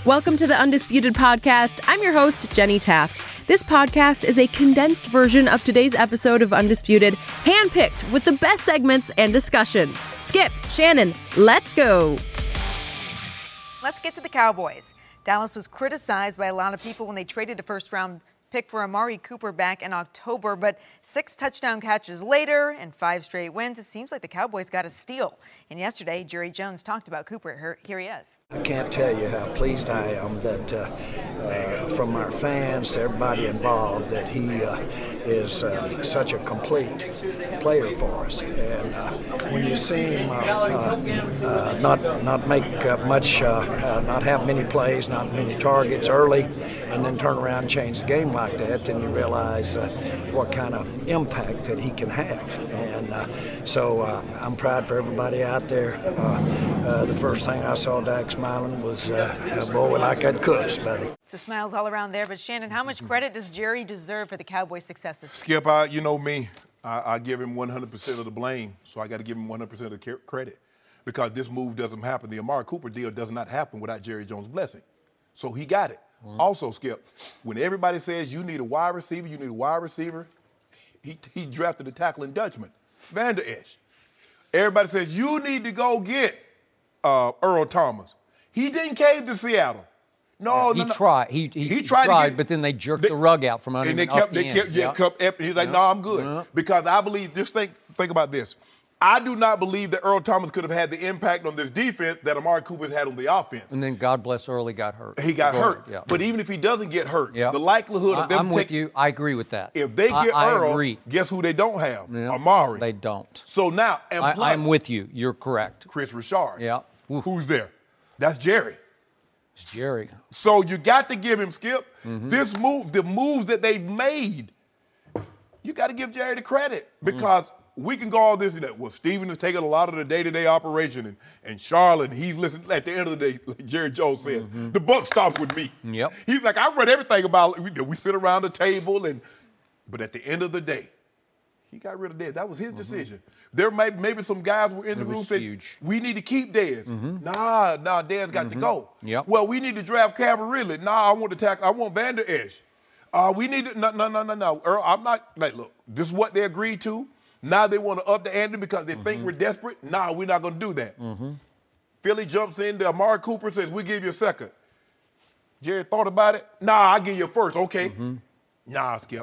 Welcome to the Undisputed Podcast. I'm your host, Jenny Taft. This podcast is a condensed version of today's episode of Undisputed, handpicked with the best segments and discussions. Skip, Shannon, let's go. Let's get to the Cowboys. Dallas was criticized by a lot of people when they traded a first-round pick for Amari Cooper back in October, but 6 touchdown catches later and 5 straight wins, it seems like the Cowboys got a steal. And yesterday, Jerry Jones talked about Cooper. Here he is. I can't tell you how pleased I am that from our fans to everybody involved that he is such a complete player for us. And when you see him not make much, not have many plays, not many targets early, and then turn around and change the game like that, then you realize what kind of impact that he can have. And so I'm proud for everybody out there. The first thing I saw Dak smiling was, boy, we like that Cooks, buddy. So smiles all around there. But Shannon, how much credit does Jerry deserve for the Cowboys' successes? Skip, you know me. I give him 100% of the blame, so I got to give him 100% of the credit because this move doesn't happen. The Amari Cooper deal does not happen without Jerry Jones' blessing. So he got it. Also, Skip, when everybody says you need a wide receiver, he drafted a tackling Dutchman, Van Der Esch. Everybody says you need to go get Earl Thomas. He didn't cave to Seattle. He tried. He tried, but then they jerked the rug out from under him. And he's like, no, I'm good. Because I believe, just think about this. I do not believe that Earl Thomas could have had the impact on this defense that Amari Cooper's had on the offense. And then God bless Early got hurt. He got hurt. Yeah. But even if he doesn't get hurt, the likelihood of them I'm with you. I agree with that. If they get Earl, guess who they don't have? Amari. They don't. So now, and plus, I'm with you. You're correct. Chris Richard. Yeah. Who's there? That's Jerry. It's Jerry. So you got to give him, Skip. This move, the moves that they've made, you got to give Jerry the credit because we can go all this and that. Well, Steven is taking a lot of the day-to-day operation, and Charlotte, he's listening. At the end of the day, like Jerry Jones said, the buck stops with me. Yep. He's like, I run everything about. We sit around the table, but at the end of the day, he got rid of Dez. That was his decision. There maybe some guys were in the room saying, we need to keep Dez. Nah, Dez got to go. Yep. Well, we need to draft Calvin Ridley. Nah, I want Van Der Esch. We need to, no. Earl, I'm not, like, look, this is what they agreed to. Now they want to up the ante because they think we're desperate. Nah, we're not going to do that. Philly jumps in. Amari Cooper says, we give you a second. Jerry thought about it. Nah, I'll give you a first. Okay. Nah, Skip.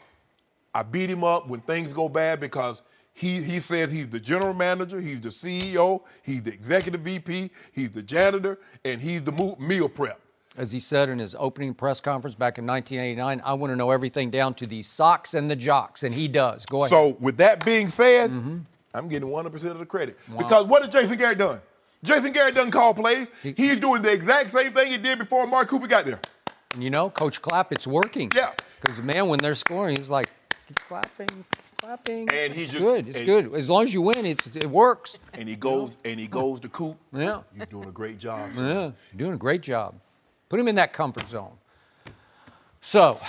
I beat him up when things go bad because he says he's the general manager, he's the CEO, he's the executive VP, he's the janitor, and he's the meal prep. As he said in his opening press conference back in 1989, I want to know everything down to the socks and the jocks, and he does. Go ahead. So with that being said, I'm getting 100% of the credit. Wow. Because what has Jason Garrett done? Jason Garrett doesn't call plays. He's doing the exact same thing he did before Amari Cooper got there. And you know, Coach Clapp, it's working. Yeah. Because, man, when they're scoring, he's like, keep clapping. And it's good. As long as you win, it works. And he goes to Coop. Yeah. You're doing a great job. Yeah, you're doing a great job. Put him in that comfort zone. So,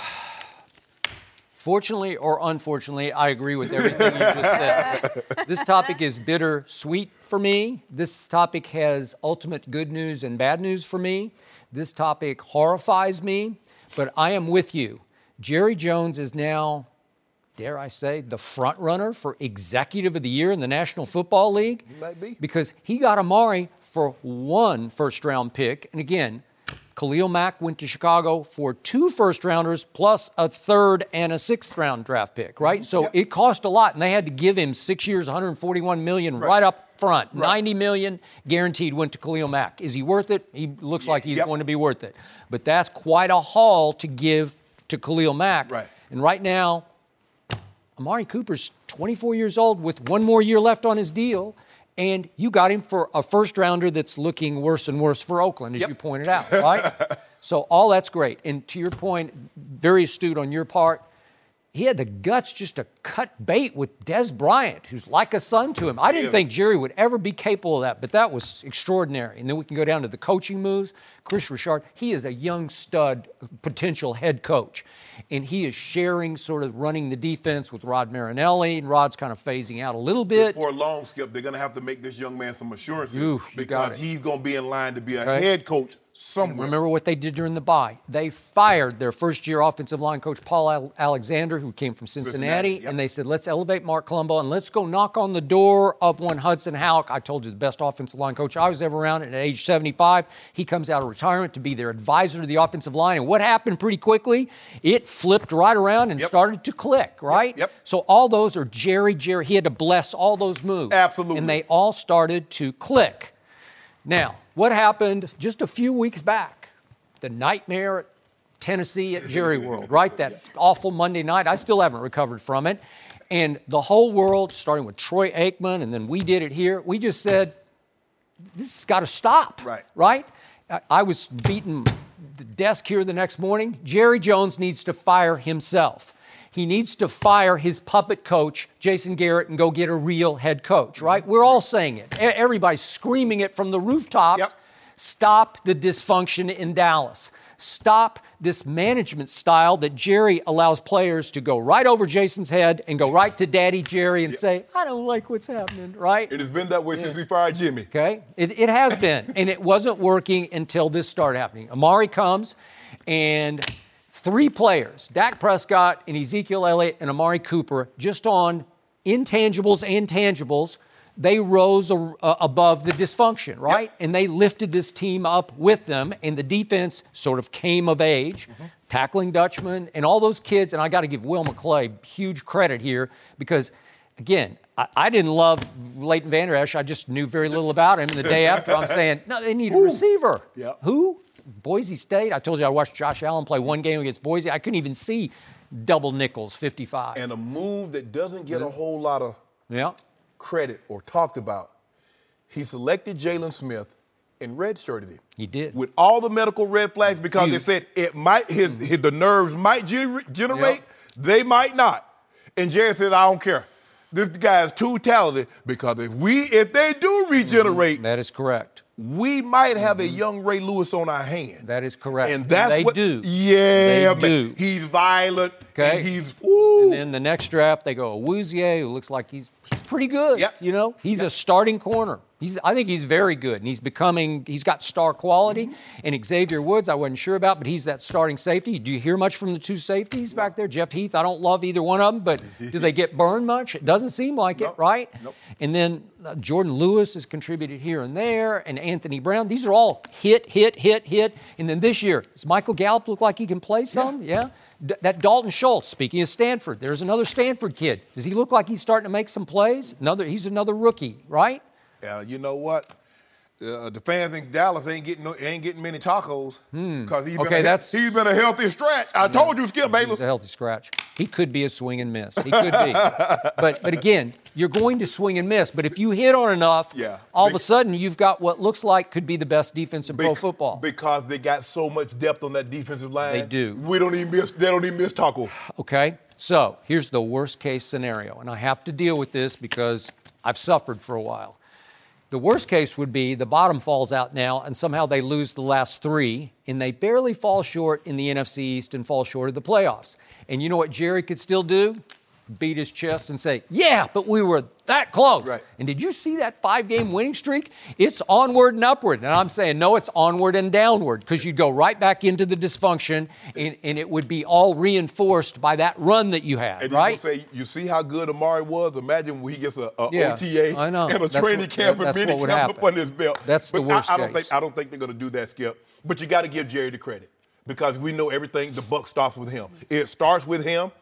fortunately or unfortunately, I agree with everything you just said. This topic is bittersweet for me. This topic has ultimate good news and bad news for me. This topic horrifies me, but I am with you. Jerry Jones is now, dare I say, the front runner for Executive of the Year in the National Football League. He might be. Because he got Amari for 1 first-round pick. And again, Khalil Mack went to Chicago for 2 first-rounders plus a 3rd and a 6th-round draft pick, right? So it cost a lot, and they had to give him 6 years, $141 million right up front. Right. $90 million guaranteed went to Khalil Mack. Is he worth it? He looks like he's going to be worth it. But that's quite a haul to give to Khalil Mack. Right. And right now, Amari Cooper's 24 years old with 1 more year left on his deal. And you got him for a first-rounder that's looking worse and worse for Oakland, as you pointed out, right? So all that's great. And to your point, very astute on your part, he had the guts just to cut bait with Dez Bryant, who's like a son to him. I didn't think Jerry would ever be capable of that, but that was extraordinary. And then we can go down to the coaching moves. Chris Richard, he is a young stud, potential head coach. And he is sharing, sort of running the defense with Rod Marinelli, and Rod's kind of phasing out a little bit. For a long, Skip, they're going to have to make this young man some assurances because he's going to be in line to be a head coach somewhere. Remember what they did during the bye? They fired their first-year offensive line coach, Paul Alexander, who came from Cincinnati, yep. and they said, let's elevate Mark Colombo and let's go knock on the door of one Hudson Houck. I told you, the best offensive line coach I was ever around. At age 75, he comes out of retirement to be their advisor to the offensive line. And what happened pretty quickly? It flipped right around and Yep. started to click, right? Yep. So all those are Jerry. He had to bless all those moves. Absolutely. And they all started to click. Now, what happened just a few weeks back? The nightmare at Tennessee at Jerry World, right? That awful Monday night. I still haven't recovered from it. And the whole world, starting with Troy Aikman, and then we did it here, we just said, this has got to stop, right? I was beating the desk here the next morning. Jerry Jones needs to fire himself. He needs to fire his puppet coach, Jason Garrett, and go get a real head coach, right? We're all saying it. Everybody's screaming it from the rooftops. Yep. Stop the dysfunction in Dallas. Stop this management style that Jerry allows players to go right over Jason's head and go right to Daddy Jerry and say, I don't like what's happening, right? It has been that way since he fired Jimmy. Okay? It has been, and it wasn't working until this started happening. Amari comes, and 3 players, Dak Prescott and Ezekiel Elliott and Amari Cooper, just on intangibles and tangibles, they rose above the dysfunction, right? Yep. And they lifted this team up with them, and the defense sort of came of age, tackling Dutchman and all those kids. And I got to give Will McClay huge credit here because, again, I didn't love Leighton Vander Esch. I just knew very little about him. And the day after, I'm saying, no, they need a receiver. Yep. Who? Boise State. I told you I watched Josh Allen play one game against Boise. I couldn't even see double nickels, 55. And a move that doesn't get a whole lot of credit or talked about. He selected Jalen Smith and redshirted him. He did. With all the medical red flags because Huge. they said it might the nerves might generate, they might not. And Jerry said, I don't care. This guy is too talented because if they do regenerate, that is correct. We might have a young Ray Lewis on our hand. That is correct. And that's they what do. Yeah, they man. do. He's violent. Okay. And he's woo. And then the next draft they go Awuzie, who looks like he's pretty good. Yep. You know, he's a starting corner. I think he's very good, and he's got star quality. And Xavier Woods, I wasn't sure about, but he's that starting safety. Do you hear much from the 2 safeties back there? Jeff Heath, I don't love either one of them, but do they get burned much? It doesn't seem like it, right? Nope. And then Jordan Lewis has contributed here and there, and Anthony Brown. These are all hit. And then this year, does Michael Gallup look like he can play some? Yeah. That Dalton Schultz, speaking of Stanford, there's another Stanford kid. Does he look like he's starting to make some plays? He's another rookie, right? You know what? The fans in Dallas ain't getting many tacos because he's been a healthy stretch. I told you, Skip Bayless. He's a healthy scratch. He could be a swing and miss. He could be. But again, you're going to swing and miss. But if you hit on enough, all of a sudden you've got what looks like could be the best defense in pro football. Because they got so much depth on that defensive line. They do. They don't even miss tacos. Okay. So here's the worst case scenario, and I have to deal with this because I've suffered for a while. The worst case would be the bottom falls out now and somehow they lose the last 3 and they barely fall short in the NFC East and fall short of the playoffs. And you know what Jerry could still do? Beat his chest and say, yeah, but we were that close. Right. And did you see that 5-game winning streak? It's onward and upward. And I'm saying, no, it's onward and downward because you'd go right back into the dysfunction and it would be all reinforced by that run that you had, and right? You say, you see how good Amari was? Imagine when he gets a OTA I know. and a training camp and mini camp up on his belt. That's the worst case. I don't think they're going to do that, Skip. But you got to give Jerry the credit because we know everything, the buck starts with him. It starts with him.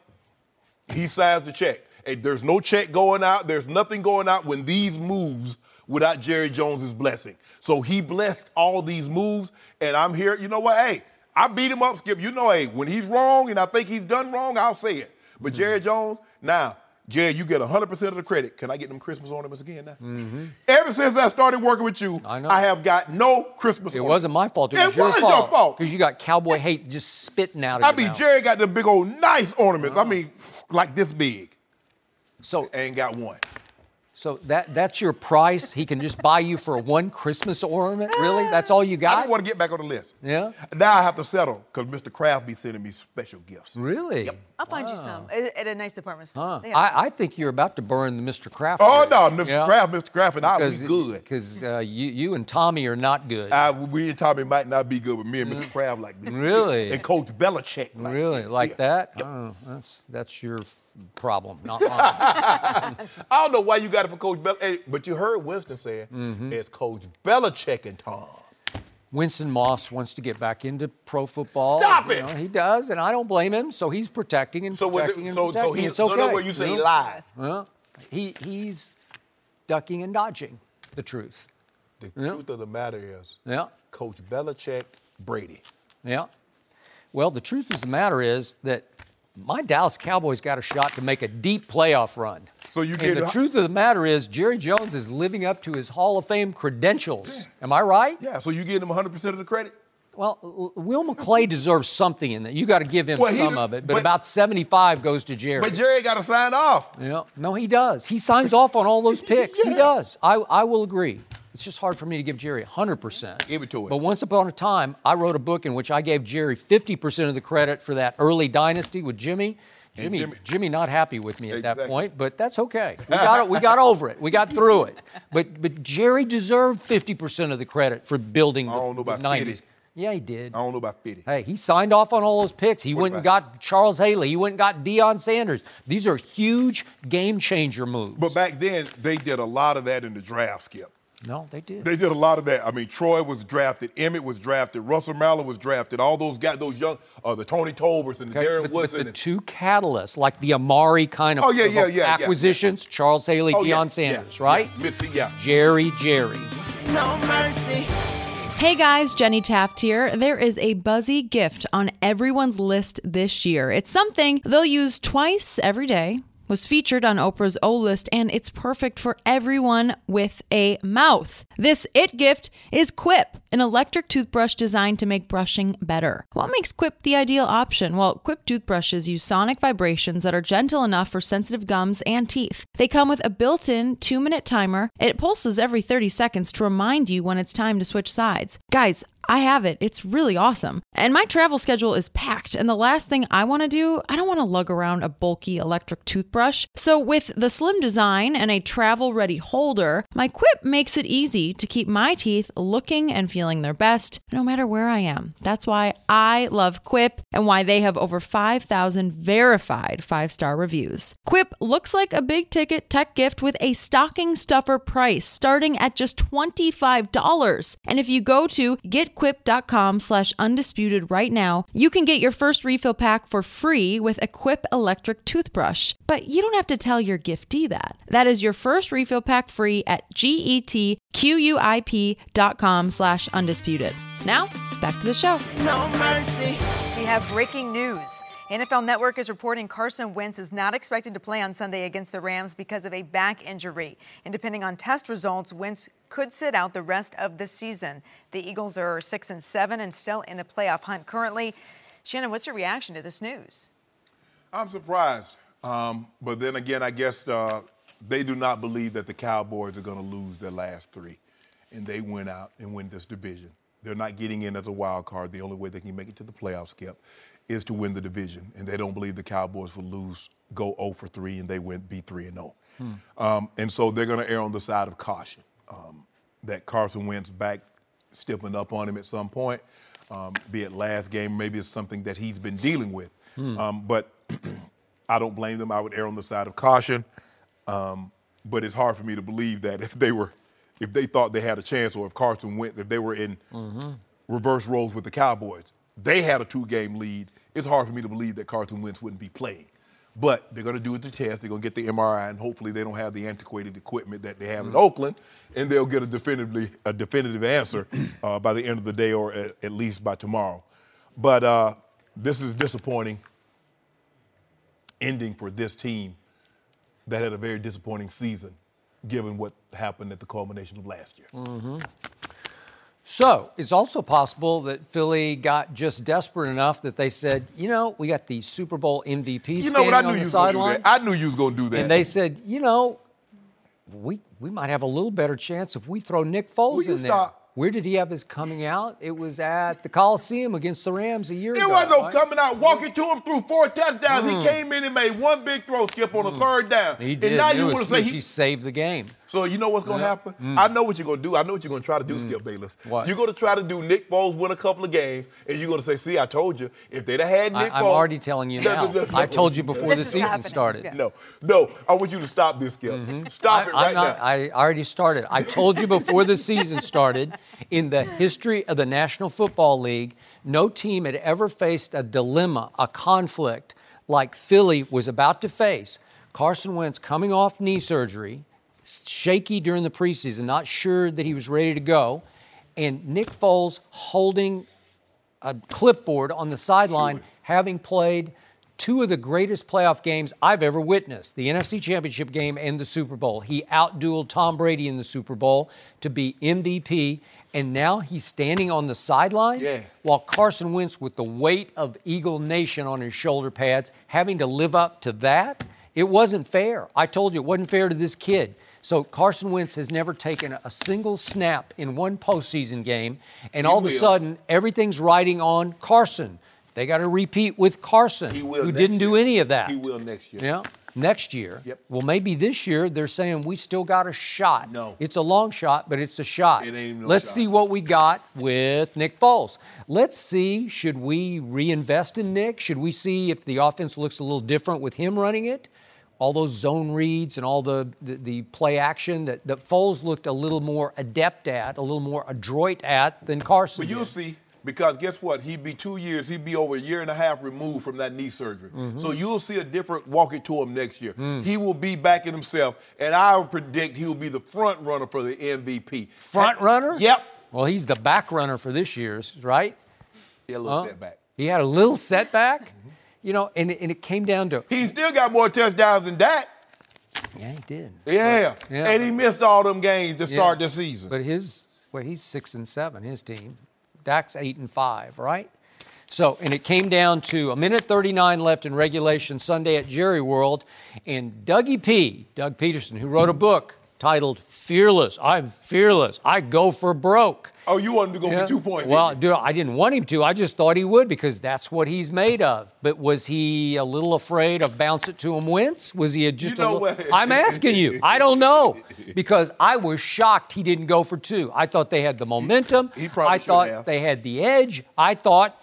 He signs the check. And there's no check going out. There's nothing going out when these moves without Jerry Jones's blessing. So he blessed all these moves, and I'm here. You know what? Hey, I beat him up, Skip. You know, hey, when he's wrong and I think he's done wrong, I'll say it. But Jerry Jones, now, Jerry, you get 100% of the credit. Can I get them Christmas ornaments again now? Ever since I started working with you, I have got no Christmas ornaments. It wasn't my fault. It was your fault. Because you got cowboy hate just spitting out of your mouth. Jerry got the big old nice ornaments. I mean, like this big. So ain't got one. So that's your price? He can just buy you for one Christmas ornament? Really? That's all you got? I just want to get back on the list. Yeah? Now I have to settle because Mr. Kraft be sending me special gifts. Really? Yep. I'll find you some at a nice department store. Huh. They have- I think you're about to burn the Mr. Kraft. Oh, trade. no, Mr. Kraft and I, we good. Because you and Tommy are not good. We and Tommy might not be good, but me and Mr. Kraft like this. Really? And Coach Belichick like Really? this. Like Yeah. that? Yep. Oh, that's your problem, not mine. I don't know why you got it for Coach Belichick, but you heard Winston saying it's Coach Belichick and Tom. Winston Moss wants to get back into pro football. Stop it! You know, he does, and I don't blame him. So he's protecting and protecting. It's okay. So that's where you say he lies. Well, he's ducking and dodging the truth. The truth of the matter is, Yeah. Coach Belichick, Brady. Yeah. Well, the truth of the matter is that my Dallas Cowboys got a shot to make a deep playoff run. So you And get the truth of the matter is Jerry Jones is living up to his Hall of Fame credentials. Am I right? Yeah, so you give him 100% of the credit? Well, Will McClay deserves something in that. You got to give him Well, some of it, but about 75 goes to Jerry. But Jerry got to sign off. Yeah. No, he does. He signs off on all those picks. He does. I will agree. It's just hard for me to give Jerry 100%. Give it to him. But once upon a time, I wrote a book in which I gave Jerry 50% of the credit for that early dynasty with Jimmy. Jimmy not happy with me at that point, but that's okay. We got over it. We got through it. But Jerry deserved 50% of the credit for building the 90s. 50. Yeah, he did. I don't know about 50. Hey, he signed off on all those picks. He went and got Charles Haley. He went and got Deion Sanders. These are huge game-changer moves. But back then, they did a lot of that in the draft, Skip. No, they did. They did a lot of that. I mean, Troy was drafted, Emmett was drafted, Russell Mallett was drafted, all those guys, those young, the Tony Tolbers and the Darren Woodson. But the two catalysts, like the Amari kind of acquisitions, Charles Haley, Deion Sanders, right? Yeah. Jerry. No mercy. Hey guys, Jenny Taft here. There is a buzzy gift on everyone's list this year. It's something they'll use twice every day, was featured on Oprah's O List, and it's perfect for everyone with a mouth. This it gift is Quip, an electric toothbrush designed to make brushing better. What makes Quip the ideal option? Well, Quip toothbrushes use sonic vibrations that are gentle enough for sensitive gums and teeth. They come with a built-in 2-minute timer. It pulses every 30 seconds to remind you when it's time to switch sides. Guys, I have it. It's really awesome. And my travel schedule is packed, and the last thing I want to do, I don't want to lug around a bulky electric toothbrush. So with the slim design and a travel-ready holder, my Quip makes it easy to keep my teeth looking and feeling their best no matter where I am. That's why I love Quip and why they have over 5,000 verified 5-star reviews. Quip looks like a big-ticket tech gift with a stocking stuffer price starting at just $25. And if you go to getquip.com/undisputed right now, you can get your first refill pack for free with a Quip electric toothbrush. But you don't have to tell your giftee that. That is your first refill pack free at getquip.com/undisputed. Now, back to the show. No mercy. We have breaking news. NFL Network is reporting Carson Wentz is not expected to play on Sunday against the Rams because of a back injury. And depending on test results, Wentz could sit out the rest of the season. The Eagles are 6-7 and still in the playoff hunt currently. Shannon, what's your reaction to this news? I'm surprised. But then again, I guess they do not believe that the Cowboys are going to lose their last 3. And they went out and win this division. They're not getting in as a wild card. The only way they can make it to the playoffs, Skip, is to win the division. And they don't believe the Cowboys will go 0-3, and they be 3-0. And so they're going to err on the side of caution. That Carson Wentz back stiffened up on him at some point, be it last game, maybe it's something that he's been dealing with. But I don't blame them. I would err on the side of caution. But it's hard for me to believe that if they thought they had a chance, or if Carson Wentz, if they were in reverse roles with the Cowboys, they had a 2-game lead. It's hard for me to believe that Carson Wentz wouldn't be playing. But they're going to do the test. They're going to get the MRI, and hopefully they don't have the antiquated equipment that they have in Oakland, and they'll get a definitive answer by the end of the day, or at least by tomorrow. But this is disappointing ending for this team that had a very disappointing season, given what happened at the culmination of last year. So it's also possible that Philly got just desperate enough that they said, we got these Super Bowl MVPs standing on the sideline. I knew you was going to do that. And they said, we might have a little better chance if we throw Nick Foles in there. Stop. Where did he have his coming out? It was at the Coliseum against the Rams a year ago. It wasn't no right? coming out, walking to him through 4 touchdowns. He came in and made one big throw, Skip, on the 3rd down. He did. And now It you was want to say huge. he He saved the game. So you know what's going to happen? I know what you're going to do. I know what you're going to try to do, Skip Bayless. What? You're going to try to do Nick Foles win a couple of games, and you're going to say, see, I told you. If they'd have had Nick Foles. I'm already telling you now. I told you before the This is season happening. started. Yeah. No. I want you to stop this, Skip. Stop it right now. I already started. I told you before the season started, in the history of the National Football League, no team had ever faced a dilemma, a conflict like Philly was about to face. Carson Wentz coming off knee surgery, shaky during the preseason, not sure that he was ready to go, and Nick Foles holding a clipboard on the sideline, having played 2 of the greatest playoff games I've ever witnessed, the NFC Championship game and the Super Bowl. He outdueled Tom Brady in the Super Bowl to be MVP, and now he's standing on the sideline while Carson Wentz, with the weight of Eagle Nation on his shoulder pads, having to live up to that. It wasn't fair. I told you it wasn't fair to this kid. So Carson Wentz has never taken a single snap in one postseason game, and all of a sudden, everything's riding on Carson. They got to repeat with Carson, who didn't do any of that. He will next year. Yeah, next year. Yep. Well, maybe this year they're saying we still got a shot. No. It's a long shot, but it's a shot. It ain't even no Let's shot. see what we got with Nick Foles. Let's see, should we reinvest in Nick? Should we see if the offense looks a little different with him running it? All those zone reads and all the play action that Foles looked a little more adept at, a little more adroit at than Carson But you'll did. see, because guess what? He'd be 2 years. He'd be over a year and a half removed from that knee surgery. So you'll see a different walking to him next year. He will be back in himself, and I would predict he will be the front runner for the MVP. Front runner? Yep. Well, he's the back runner for this year's, right? He had a little setback. He had a little setback, you know, and it came down to. He still got more touchdowns than Dak. Yeah, he did. Yeah. Yeah. And he missed all them games to start the season. But he's 6-7, his team. Dak's 8-5, right? So, and it came down to 1:39 left in regulation Sunday at Jerry World, and Doug Peterson, who wrote a book titled Fearless. I'm fearless. I go for broke. Oh, you wanted to go for 2 points. Well, didn't you? dude, I didn't want him to. I just thought he would because that's what he's made of. But was he a little afraid of bounce it to him Wentz? Was he just You know a little? what? I'm asking you. I don't know because I was shocked he didn't go for 2. I thought they had the momentum. He probably I thought should have. they had the edge. I thought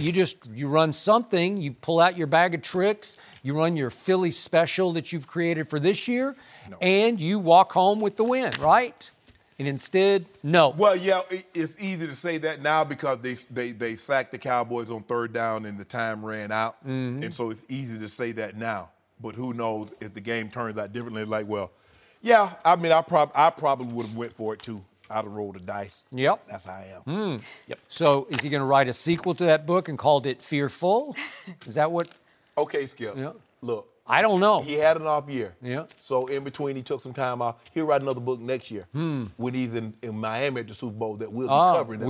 you run something. You pull out your bag of tricks. You run your Philly special that you've created for this year, and you walk home with the win, right? And instead, no. Well, yeah, it's easy to say that now because they sacked the Cowboys on 3rd down and the time ran out. And so it's easy to say that now. But who knows if the game turns out differently. Like, well, yeah, I mean, I probably would have went for it too. I'd have rolled the dice. Yep. That's how I am. Yep. So is he going to write a sequel to that book and called it Fearful? Is that what? Okay, Skip. Yeah. Look. I don't know. He had an off year. Yeah. So in between, he took some time off. He'll write another book next year when he's in Miami at the Super Bowl that we'll be covering.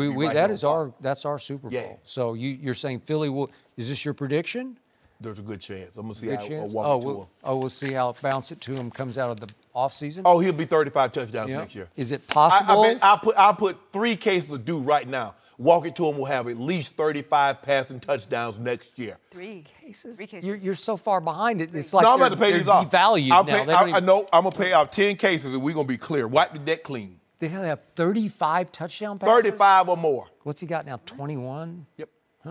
That's our Super Bowl. Yeah. So you're saying Philly will? Is this your prediction? There's a good chance. I'm gonna see Good how chance. walk it to him. We'll see how bounce it to him comes out of the offseason. Oh, he'll be 35 touchdowns Yeah. next year. Is it possible? I'll put 3 cases of due right now. Walk it to him will have at least 35 passing touchdowns next year. 3 cases. 3 cases. You're so far behind it. It's like No, I'm about to pay they're these off. devalued now. They don't I even- know I'm gonna pay out 10 cases and we're gonna be clear. Wipe the deck clean. They have 35 touchdown passes. 35 or more. What's he got now? 21. Yep.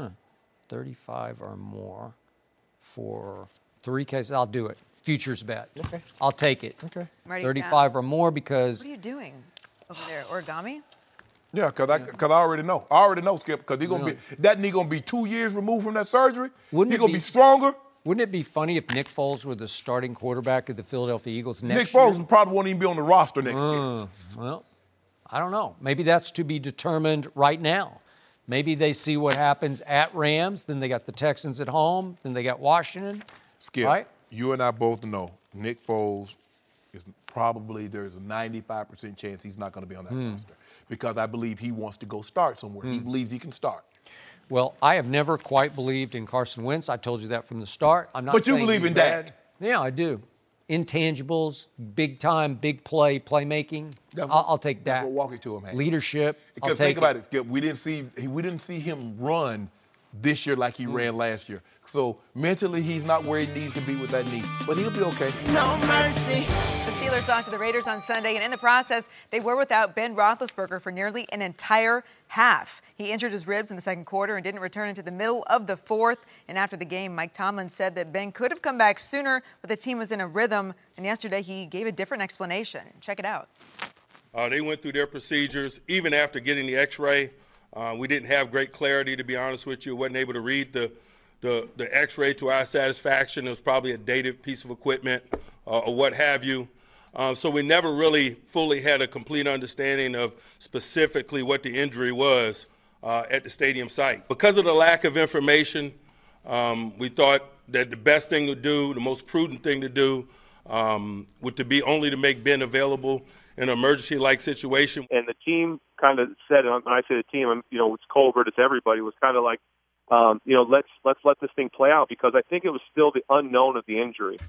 35 or more for 3 cases. I'll do it. Futures bet. Okay. I'll take it. Okay. Writing it 35 or more because What are you doing over there? Origami? Yeah, because I already know. I already know, Skip, because that knee gonna be 2 years removed from that surgery. Wouldn't He's it gonna be- be stronger. wouldn't it be funny if Nick Foles were the starting quarterback of the Philadelphia Eagles Nick next Foles year? probably won't even be on the roster next year. Well, I don't know. Maybe that's to be determined right now. Maybe they see what happens at Rams, then they got the Texans at home, then they got Washington. Skip, Right? you and I both know Nick Foles is probably, there's a 95% chance he's not going to be on that roster because I believe he wants to go start somewhere. He believes he can start. Well, I have never quite believed in Carson Wentz. I told you that from the start. I'm not But you saying believe he's in bad. Dak. Yeah, I do. intangibles, big time, big play, playmaking. I'll take Dak. We'll walk it to him, Hank. Leadership. Because think about it, Skip. We didn't see him run this year like he ran last year. So mentally, he's not where he needs to be with that knee, but he'll be okay. No mercy. The Steelers lost to the Raiders on Sunday, and in the process, they were without Ben Roethlisberger for nearly an entire half. He injured his ribs in the second quarter and didn't return until the middle of the fourth. And after the game, Mike Tomlin said that Ben could have come back sooner, but the team was in a rhythm. And yesterday, he gave a different explanation. Check it out. They went through their procedures. Even after getting the X-ray, we didn't have great clarity, to be honest with you. Wasn't able to read the X-ray to our satisfaction. It was probably a dated piece of equipment or what have you. So we never really fully had a complete understanding of specifically what the injury was at the stadium site. Because of the lack of information, we thought that the best thing to do, the most prudent thing to do, would to be only to make Ben available in an emergency-like situation. And the team kind of said, and when I say the team, it's Colbert, it's everybody, was kind of like, let's let this thing play out, because I think it was still the unknown of the injury.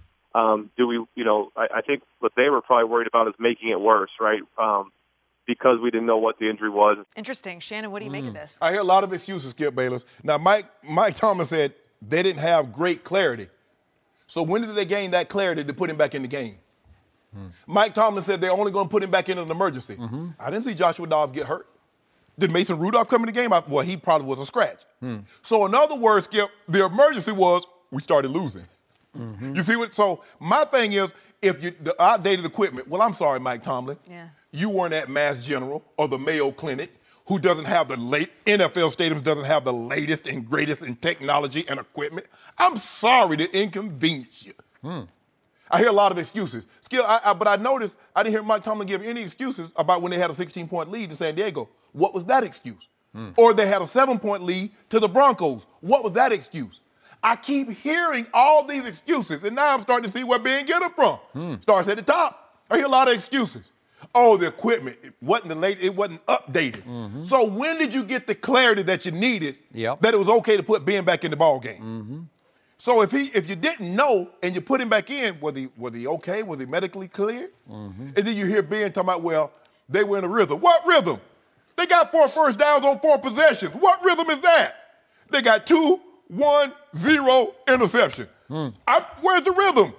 I think what they were probably worried about is making it worse, right? Because we didn't know what the injury was. Interesting. Shannon, what do you make of this? I hear a lot of excuses, Skip Bayless. Now, Mike Tomlin said they didn't have great clarity. So when did they gain that clarity to put him back in the game? Mike Tomlin said they're only going to put him back in an emergency. I didn't see Joshua Dobbs get hurt. Did Mason Rudolph come in the game? Well, he probably was a scratch. So in other words, Skip, the emergency was we started losing. You see what? So my thing is, if the outdated equipment, well, I'm sorry, Mike Tomlin. Yeah. You weren't at Mass General or the Mayo Clinic, who doesn't have NFL stadiums doesn't have the latest and greatest in technology and equipment. I'm sorry to inconvenience you. I hear a lot of excuses. But I noticed I didn't hear Mike Tomlin give any excuses about when they had a 16-point lead to San Diego. What was that excuse? Or they had a 7-point lead to the Broncos. What was that excuse? I keep hearing all these excuses, and now I'm starting to see where Ben get them from. Starts at the top. I hear a lot of excuses. Oh, the equipment, it wasn't updated. So when did you get the clarity that you needed that it was okay to put Ben back in the ball game? So if you didn't know and you put him back in, was he okay? Was he medically cleared? And then you hear Ben talking about, well, they were in a rhythm. What rhythm? They got 4 first downs on 4 possessions. What rhythm is that? They got 2, 1, 0 interception. Where's the rhythm?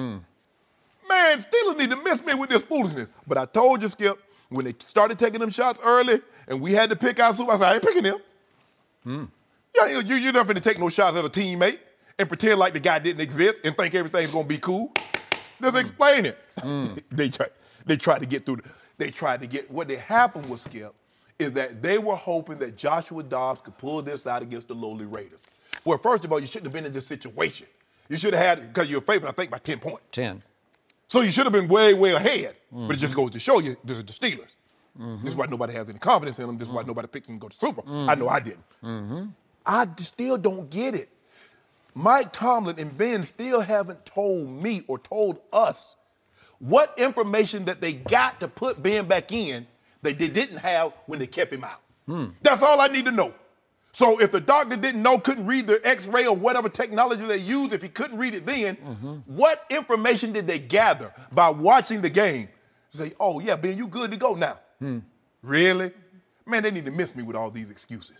Man, Steelers need to miss me with this foolishness. But I told you, Skip, when they started taking them shots early and we had to pick our super, I said, I ain't picking them. You're not going to take no shots at a teammate and pretend like the guy didn't exist and think everything's going to be cool. Just explain it. They tried to get through. What happened was, Skip, is that they were hoping that Joshua Dobbs could pull this out against the lowly Raiders. Well, first of all, you shouldn't have been in this situation. You should have had, because you're favored, I think, by 10 points. 10. So you should have been way, way ahead. But it just goes to show you this is the Steelers. This is why nobody has any confidence in them. This is why nobody picked them to go to Super Bowl. I know I didn't. I still don't get it. Mike Tomlin and Ben still haven't told me or told us what information that they got to put Ben back in that they didn't have when they kept him out. That's all I need to know. So if the doctor didn't know, couldn't read the X-ray or whatever technology they used, if he couldn't read it then, what information did they gather by watching the game? Say, oh, yeah, Ben, you good to go now. Really? Man, they need to miss me with all these excuses.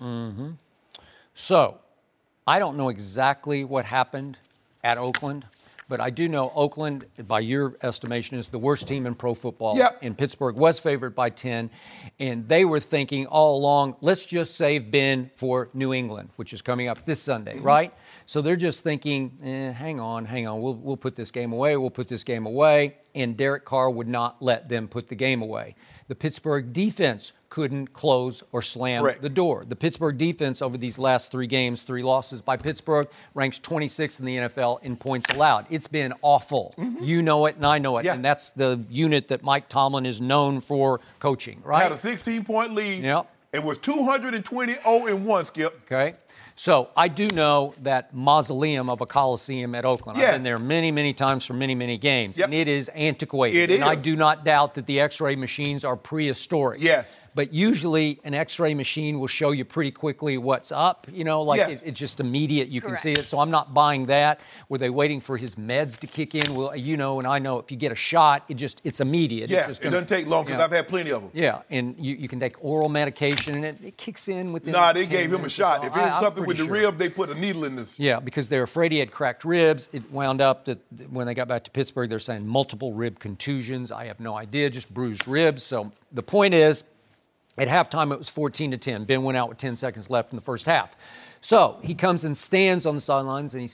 So I don't know exactly what happened at Oakland, but I do know Oakland, by your estimation, is the worst team in pro football. And Pittsburgh was favored by 10. And they were thinking all along, let's just save Ben for New England, which is coming up this Sunday, right? So they're just thinking, hang on. We'll put this game away. And Derek Carr would not let them put the game away. The Pittsburgh defense couldn't close or slam the door. The Pittsburgh defense over these last 3 games, 3 losses by Pittsburgh, ranks 26th in the NFL in points allowed. It's been awful. You know it and I know it. And that's the unit that Mike Tomlin is known for coaching, right? Had a 16-point lead. It was 220-0-1, Skip. Okay. So I do know that mausoleum of a Coliseum at Oakland. I've been there many, many times for many, many games. And it is antiquated. And I do not doubt that the X-ray machines are prehistoric. But usually an X-ray machine will show you pretty quickly what's up, Yes. it's just immediate. You can Correct. see it. So I'm not buying that. Were they waiting for his meds to kick in? Well, and I know if you get a shot, it's immediate. Yeah, It's just it doesn't take long because yeah. I've had plenty of them. Yeah, and you can take oral medication, and it kicks in within. Nah, they 10 gave him a minutes. shot. If it was I'm something with the pretty sure. rib, they put a needle in this. Yeah, because they're afraid he had cracked ribs. It wound up that when they got back to Pittsburgh, they're saying multiple rib contusions. I have no idea, just bruised ribs. So the point is, at halftime, it was 14-10. Ben went out with 10 seconds left in the first half. So he comes and stands on the sidelines, and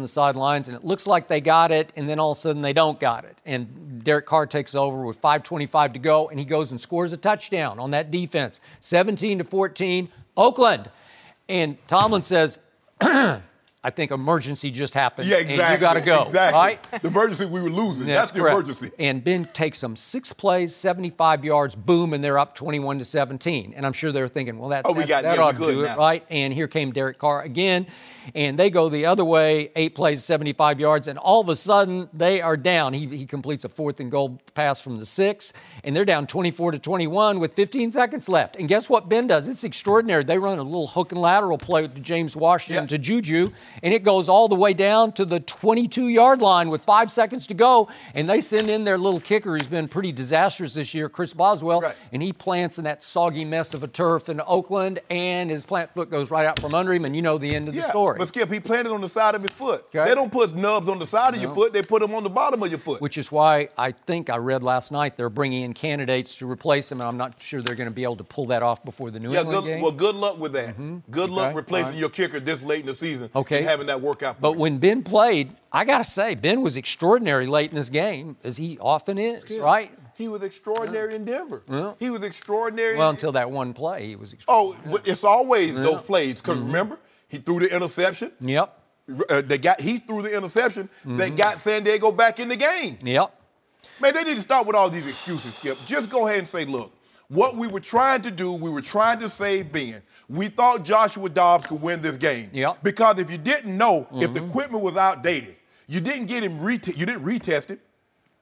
it looks like they got it, and then all of a sudden they don't got it. And Derek Carr takes over with 5:25 to go, and he goes and scores a touchdown on that defense. 17-14, Oakland. And Tomlin says, I think emergency just happened. Yeah, exactly. And you got to go, exactly. right? The emergency, we were losing. Yeah, That's the correct. emergency. And Ben takes them 6 plays, 75 yards, boom, and they're up 21-17. And I'm sure they're thinking, well, that ought we're to good do it, now. right? And here came Derek Carr again, and they go the other way, 8 plays, 75 yards, and all of a sudden they are down. He completes a 4th and goal pass from the 6, and they're down 24-21 with 15 seconds left. And guess what Ben does? It's extraordinary. They run a little hook and lateral play to James Washington to Juju, and it goes all the way down to the 22-yard line with 5 seconds to go, and they send in their little kicker who's been pretty disastrous this year, Chris Boswell, Right. and he plants in that soggy mess of a turf in Oakland, and his plant foot goes right out from under him, and you know the end of the story. But Skip, he planted on the side of his foot. Okay. They don't put nubs on the side of your foot. They put them on the bottom of your foot. Which is why I think I read last night they're bringing in candidates to replace him, and I'm not sure they're going to be able to pull that off before the New England game. Well, good luck with that. Good luck Okay. replacing All right. your kicker this late in the season Okay. and having that work out for But you. when Ben played, I got to say, Ben was extraordinary late in this game, as he often is, right? He was extraordinary in Denver. Yeah. He was extraordinary. Well, until that one play, he was Oh, extraordinary. but it's always those plays. Because remember, he threw the interception. Yep. He threw the interception that got San Diego back in the game. Yep. Man, they need to stop with all these excuses, Skip. Just go ahead and say, look, what we were trying to do, we were trying to save Ben. We thought Joshua Dobbs could win this game. Yep. Because if you didn't know, if the equipment was outdated, you didn't get him you didn't retest it.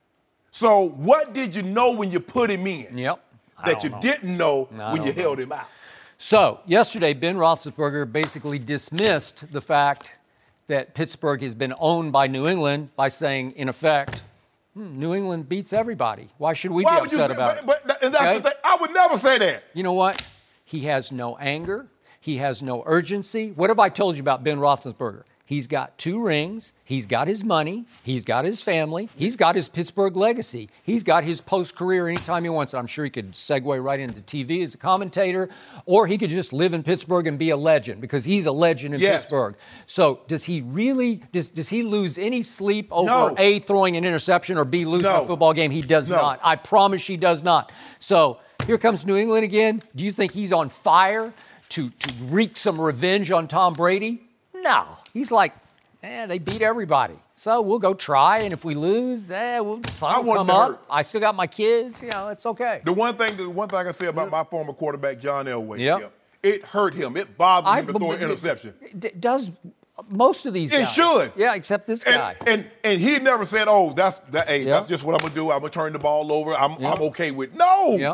So what did you know when you put him in Yep. that you didn't know when you don't know. held him out? So, yesterday, Ben Roethlisberger basically dismissed the fact that Pittsburgh has been owned by New England by saying, in effect, New England beats everybody. Why should we be Why would you upset say, about it? and that's Okay? the thing. I would never say that. You know what? He has no anger. He has no urgency. What have I told you about Ben Roethlisberger? He's got 2 rings. He's got his money. He's got his family. He's got his Pittsburgh legacy. He's got his post-career anytime he wants. I'm sure he could segue right into TV as a commentator, or he could just live in Pittsburgh and be a legend because he's a legend in Yes. Pittsburgh. So does he really, does he lose any sleep over No. A, throwing an interception, or B, losing No. a football game? He does No. not. I promise he does not. So here comes New England again. Do you think he's on fire to wreak some revenge on Tom Brady? No. He's like, they beat everybody. So we'll the try, and if we lose, we'll sun will want come to up. hurt. I still got my kids. It's okay. The one thing I can say about my former quarterback, John Elway, Yep. Skip, it hurt him. It bothered him to throw an interception. It does most of these It guys. should. Yeah, except this guy. And he never said, "Oh, that's Yep. just what I'm gonna do. I'm gonna turn the ball over. I'm Yep. okay with." No. Yeah.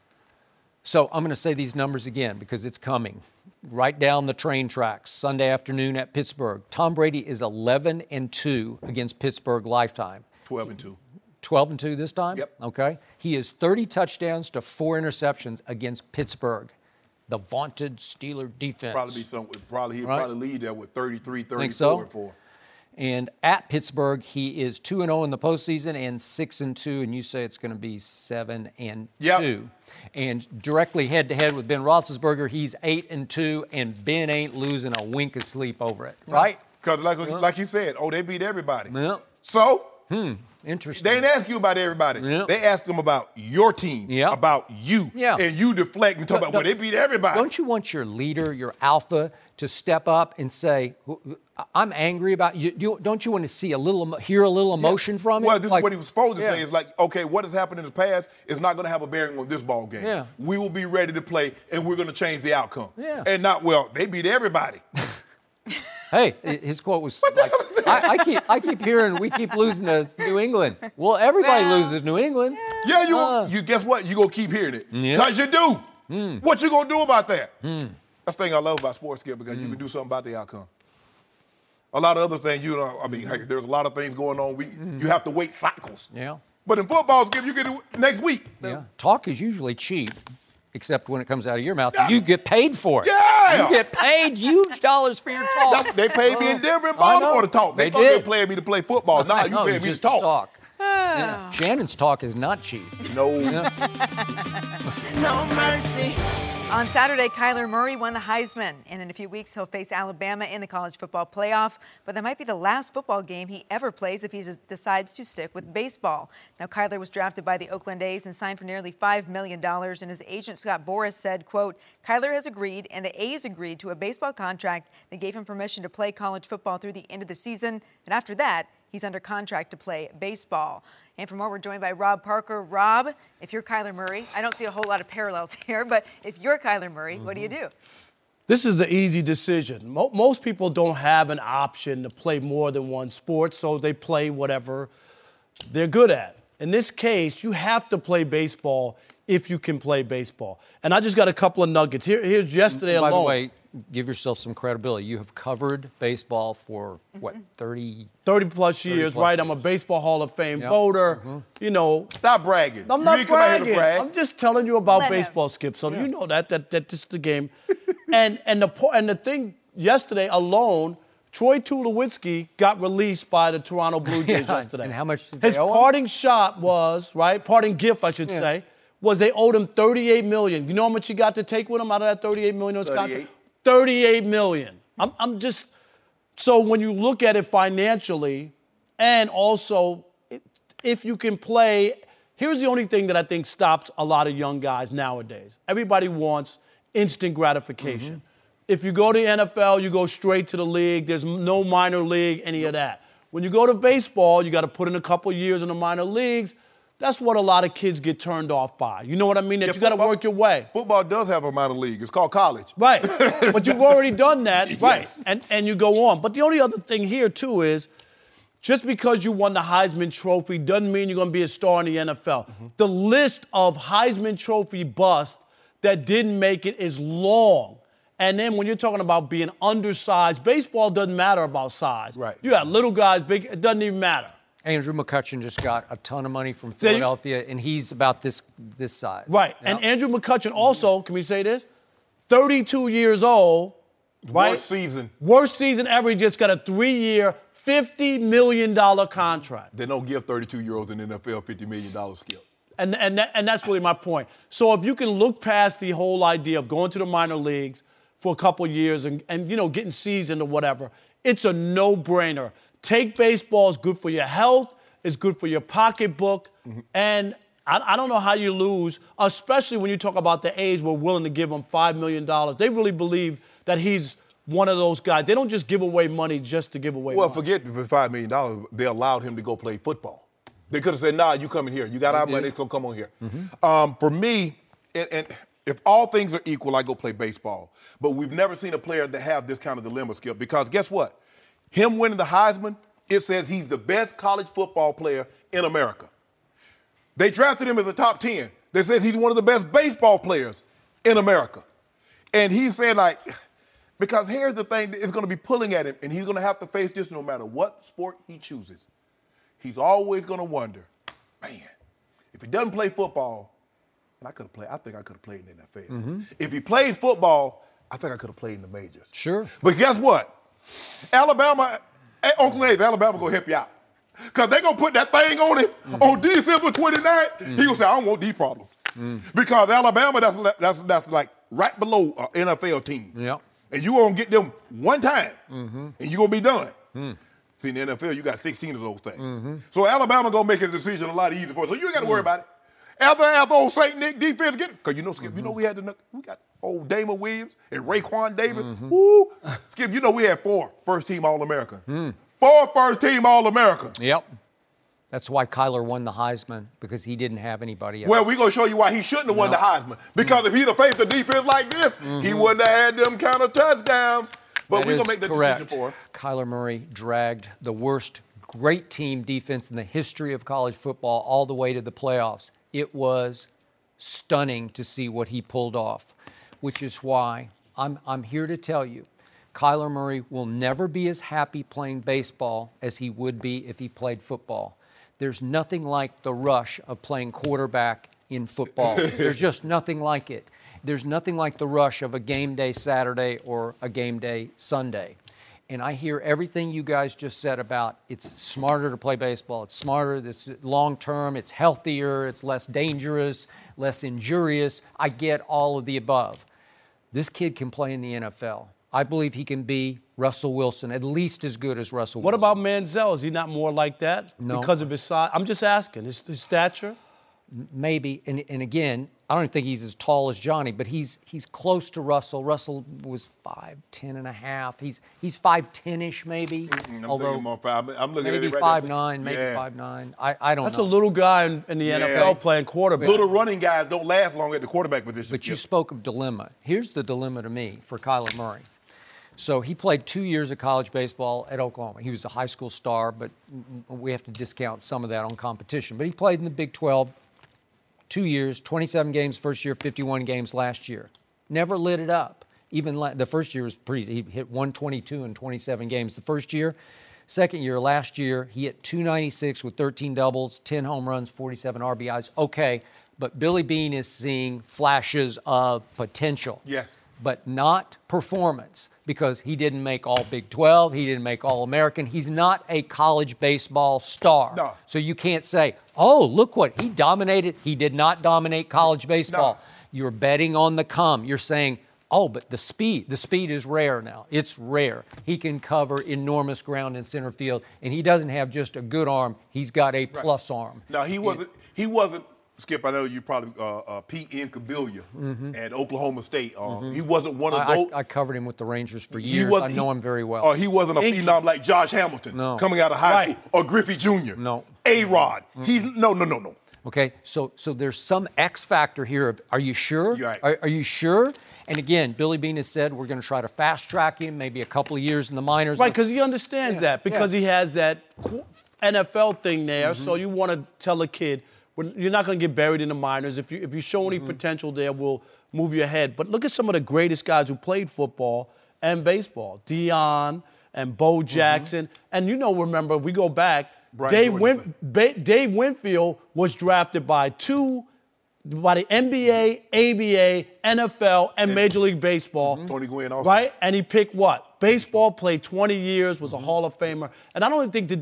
So I'm going to say these numbers again because it's coming. Right down the train tracks, Sunday afternoon at Pittsburgh. Tom Brady is 11-2 against Pittsburgh lifetime. 12-2. 12-2 this time? Yep. Okay. He has 30 touchdowns to 4 interceptions against Pittsburgh, the vaunted Steeler defense. He'll Right. probably lead there with 33, 34, Think so? and 4. And at Pittsburgh, he is 2-0 in the postseason and 6-2, and you say it's going to be 7-2. Yep. And directly head-to-head with Ben Roethlisberger, he's 8-2, and Ben ain't losing a wink of sleep over it, right? Because like you said, they beat everybody. Yeah. So Interesting. they didn't ask you about everybody. Yeah. They asked them about your team, Yeah. about you, Yeah. and you deflect and talk about, they beat everybody. Don't you want your leader, your alpha, to step up and say, I'm angry about you? Don't you want to hear a little emotion from him? Well, this is what he was supposed to Yeah. say. Is like, okay, what has happened in the past is not going to have a bearing on this ball game. Yeah. We will be ready to play, and we're going to change the outcome. Yeah. And they beat everybody. Hey, his quote was like, I keep hearing we keep losing to New England. Well, everybody loses New England. Yeah, you guess what? You're going to keep hearing it. Yeah. Because you do. What you gonna do about that? That's the thing I love about sports, Skip, because you can do something about the outcome. A lot of other things, hey, there's a lot of things going on. You have to wait cycles. Yeah. But in football, Skip, you get it next week. Yeah. Talk is usually cheap, except when it comes out of your mouth. Yeah. You get paid for it. Yeah. You get paid huge dollars for your talk. They paid me in Denver and Baltimore to talk. They thought they were paying me to play football. Nah, you paid me to talk. Yeah. Shannon's talk is not cheap. No. No mercy. On Saturday, Kyler Murray won the Heisman, and in a few weeks, he'll face Alabama in the college football playoff. But that might be the last football game he ever plays if he decides to stick with baseball. Now, Kyler was drafted by the Oakland A's and signed for nearly $5 million, and his agent, Scott Boras, said, quote, Kyler has agreed, and the A's agreed to a baseball contract that gave him permission to play college football through the end of the season, and after that, he's under contract to play baseball. And for more, we're joined by Rob Parker. Rob, if you're Kyler Murray, I don't see a whole lot of parallels here, but if you're Kyler Murray, what do you do? This is an easy decision. Most people don't have an option to play more than one sport, so they play whatever they're good at. In this case, you have to play baseball if you can play baseball. And I just got a couple of nuggets. Here's yesterday alone. By the way, give yourself some credibility. You have covered baseball for, what, 30? 30-plus years, right? I'm a Baseball Hall of Fame voter. You know. Stop bragging. I'm not bragging. Brag. I'm just telling you about baseball, Skip. So you know that this is the game. and the thing yesterday alone, Troy Tulowitzki got released by the Toronto Blue Jays yesterday. And how much did they His owe him? parting shot was, right, parting gift, I should say, was they owed him $38 million. You know how much he got to take with him out of that $38 million? $38 million. I'm just, so when you look at it financially, and also if you can play, here's the only thing that I think stops a lot of young guys nowadays. Everybody wants instant gratification. If you go to the NFL, you go straight to the league. There's no minor league, any of that. When you go to baseball, you got to put in a couple years in the minor leagues. That's what a lot of kids get turned off by. You know what I mean? That you got to work your way. Football does have a minor league. It's called college. Right. But you've already done that. Yes. Right. And you go on. But the only other thing here, too, is just because you won the Heisman Trophy doesn't mean you're going to be a star in the NFL. The list of Heisman Trophy busts that didn't make it is long. And then when you're talking about being undersized, baseball doesn't matter about size. Right. You got little guys, big, it doesn't even matter. Andrew McCutchen just got a ton of money from Philadelphia, and he's about this size. Right. Yep. And Andrew McCutchen also, can we say this? 32 years old, right? Worst season ever. He just got a 3-year, $50 million contract. They don't give 32-year-olds in the NFL $50 million skill. And that's really my point. So if you can look past the whole idea of going to the minor leagues for a couple years and you know, getting seasoned or whatever, it's a no-brainer. Take baseball. It's good for your health. It's good for your pocketbook. And I don't know how you lose, especially when you talk about the A's were willing to give him $5 million. They really believe that he's one of those guys. They don't just give away money just to give away money. Well, forget the $5 million. They allowed him to go play football. They could have said, nah, you come in here. You got our money, come on here. For me, and if all things are equal, I go play baseball. But we've never seen a player that have this kind of dilemma, Skip, because guess what? Him winning the Heisman, it says he's the best college football player in America. They drafted him as a top 10. That says he's one of the best baseball players in America. And he's saying, like, because here's the thing, it's going to be pulling at him, and he's going to have to face this no matter what sport he chooses. He's always going to wonder, man, if he doesn't play football, and I think I could have played in the NFL. If he plays football, I think I could have played in the majors. Sure. But guess what? Alabama, Oakland A's, Alabama going to help you out. Because they're going to put that thing on him on December 29th. He going to say, I don't want these problems. Because Alabama, that's like right below an NFL team. Yep. And you going to get them one time, and you're going to be done. See, in the NFL, you got 16 of those things. So Alabama going to make his decision a lot easier for us. So you ain't got to worry about it. After old St. Nick defense get it, because you know, Skip, you know we got old Damon Williams and Raekwon Davis. Woo! Skip, you know we had 4 first-team All-American. 4 first-team All-American. Yep. That's why Kyler won the Heisman, because he didn't have anybody else. Well, we're going to show you why he shouldn't have won the Heisman. Because if he'd have faced a defense like this, he wouldn't have had them kind of touchdowns. But we're going to make that decision for him. Kyler Murray dragged the worst great team defense in the history of college football all the way to the playoffs. It was stunning to see what he pulled off, which is why I'm here to tell you, Kyler Murray will never be as happy playing baseball as he would be if he played football. There's nothing like the rush of playing quarterback in football. There's just nothing like it. There's nothing like the rush of a game day Saturday or a game day Sunday. And I hear everything you guys just said about it's smarter to play baseball. It's smarter, it's long term, it's healthier, it's less dangerous, less injurious. I get all of the above. This kid can play in the NFL. I believe he can be Russell Wilson, at least as good as Russell What Wilson. about Manziel? Is he not more like that No. because of his size? I'm just asking. His stature? Maybe, and again, I don't think he's as tall as Johnny, but he's close to Russell. Russell was 5'10 and a half. He's 5'10-ish maybe. Although I'm looking maybe at it right 5'9", maybe 5'9". I don't know. That's a little guy in the NFL playing quarterback. Little running guys don't last long at the quarterback position. But you spoke of dilemma. Here's the dilemma to me for Kyler Murray. So he played 2 years of college baseball at Oklahoma. He was a high school star, but we have to discount some of that on competition. But he played in the Big 12 2 years, 27 games first year, 51 games last year. Never lit it up. Even the first year was he hit 122 in 27 games the first year. Second year, last year, he hit 296 with 13 doubles, 10 home runs, 47 RBIs. Okay, but Billy Beane is seeing flashes of potential. Yes. But not performance, because he didn't make all Big 12, he didn't make all American. He's not a college baseball star. No. So you can't say, oh, look what he dominated. He did not dominate college baseball. No. You're betting on the come. You're saying, oh, but the speed is rare now. It's rare. He can cover enormous ground in center field, and he doesn't have just a good arm. He's got a plus arm. Now, he wasn't, Skip, I know you probably, Pete Incaviglia at Oklahoma State. He wasn't one of those. I covered him with the Rangers for years. I know him very well. He wasn't a phenom like Josh Hamilton coming out of high school, or Griffey Jr. No. A-Rod. He's no. Okay, so there's some X factor here of, are you sure? Right. Are you sure? And again, Billy Beane has said we're going to try to fast track him, maybe a couple of years in the minors. Right, because he understands that, because he has that NFL thing there. So you want to tell a kid, you're not going to get buried in the minors. If you show any potential there, we'll move you ahead. But look at some of the greatest guys who played football and baseball. Deion and Bo Jackson. And remember, if we go back, Dave Winfield was drafted by the NBA, ABA, NFL, and Major League Baseball. Tony Gwynn also. Right? And he picked what? Baseball, played 20 years, was a Hall of Famer. And I don't even think,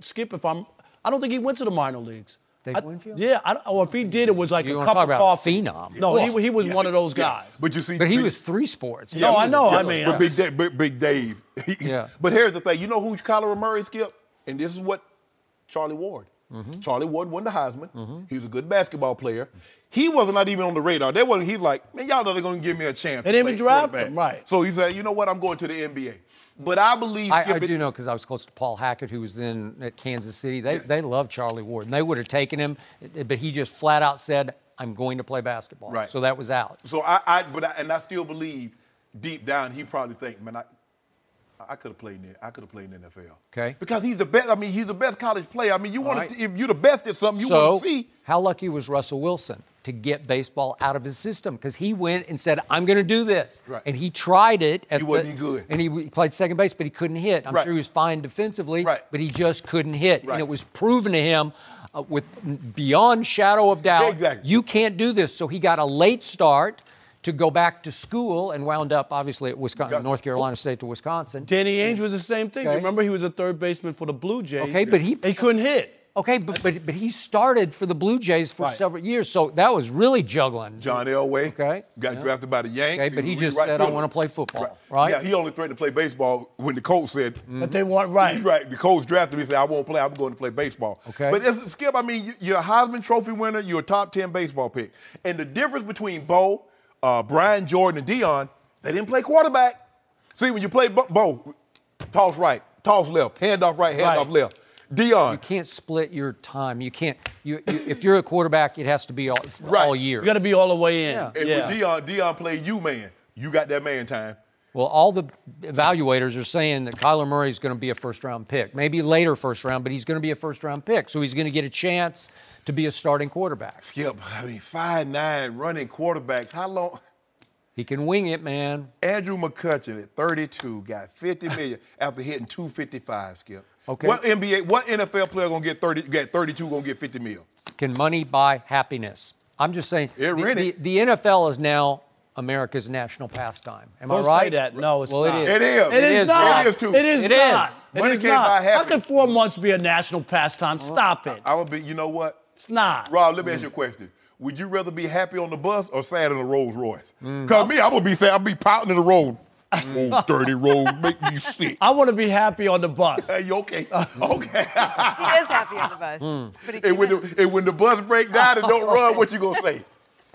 I don't think he went to the minor leagues. Dave Winfield? Yeah, or if he did, it was like you a cup of coffee. Phenom. No, he was one of those guys. But you see, But he was three sports. No, I know. I mean, but Big Dave. But here's the thing. You know who's Kyler Murray, Skip? And this is what Charlie Ward. Charlie Ward won the Heisman. He was a good basketball player. He was not even on the radar. He's like, man, y'all know they're going to give me a chance. They didn't even draft him, right. So he said, you know what, I'm going to the NBA. But I believe... I do know, because I was close to Paul Hackett, who was then at Kansas City. They loved Charlie Ward, and they would have taken him, but he just flat out said, I'm going to play basketball. Right. So that was out. So I still believe deep down he probably think, man, I could have played in the NFL. Okay. Because he's the best. I mean, he's the best college player. I mean, you want to, if you're the best at something, you want to see. How lucky was Russell Wilson to get baseball out of his system? Because he went and said, I'm going to do this. Right. And he tried it. He wasn't good. And he played second base, but he couldn't hit. I'm sure he was fine defensively, but he just couldn't hit. Right. And it was proven to him with beyond shadow of doubt, Exactly. you can't do this. So he got a late start to go back to school and wound up, obviously, at Wisconsin, North Carolina State to Wisconsin. Danny Ainge was the same thing. Okay. Remember, he was a third baseman for the Blue Jays. Okay, but he couldn't hit. Okay, but he started for the Blue Jays for several years, so that was really juggling. John Elway got drafted by the Yankees. Okay, but he just said, I want to play football, right? Yeah, he only threatened to play baseball when the coach said. But they want, right. The coach drafted him. He said, I won't play. I'm going to play baseball. Okay. But Skip, I mean, you're a Heisman Trophy winner. You're a top 10 baseball pick. And the difference between Bo, Brian Jordan, and Deion, they didn't play quarterback. See, when you play Bo, toss right, toss left, hand off right, hand off left. Deion. You can't split your time. You can't. If you're a quarterback, it has to be all year. You got to be all the way in. Yeah. And when Deion played you man, you got that man time. Well, all the evaluators are saying that Kyler Murray is going to be a first-round pick. Maybe later first round, but he's going to be a first-round pick. So he's going to get a chance to be a starting quarterback. Skip, 5'9", running quarterbacks. How long? He can wing it, man. Andrew McCutcheon at 32 got $50 million after hitting 255, Skip. Okay. What NFL player gonna get 32 gonna get $50 million? Can money buy happiness? I'm just saying, the NFL is now America's national pastime. Am I Don't right? say that. No, it's well, not. It is. It is. It is not. It is too. It is It not. is. It Money is can't not. buy How happiness. can 4 months be a national pastime? Stop it. I would be. You know what? It's not. Rob, let me ask you a question. Would you rather be happy on the bus or sad in a Rolls Royce? Cause me, I'm gonna be sad. I'll be pouting in the road. Old dirty road, make me sick. I want to be happy on the bus. Hey, you okay? Okay. He is happy on the bus. But he And when the bus break down and don't run, what you gonna say?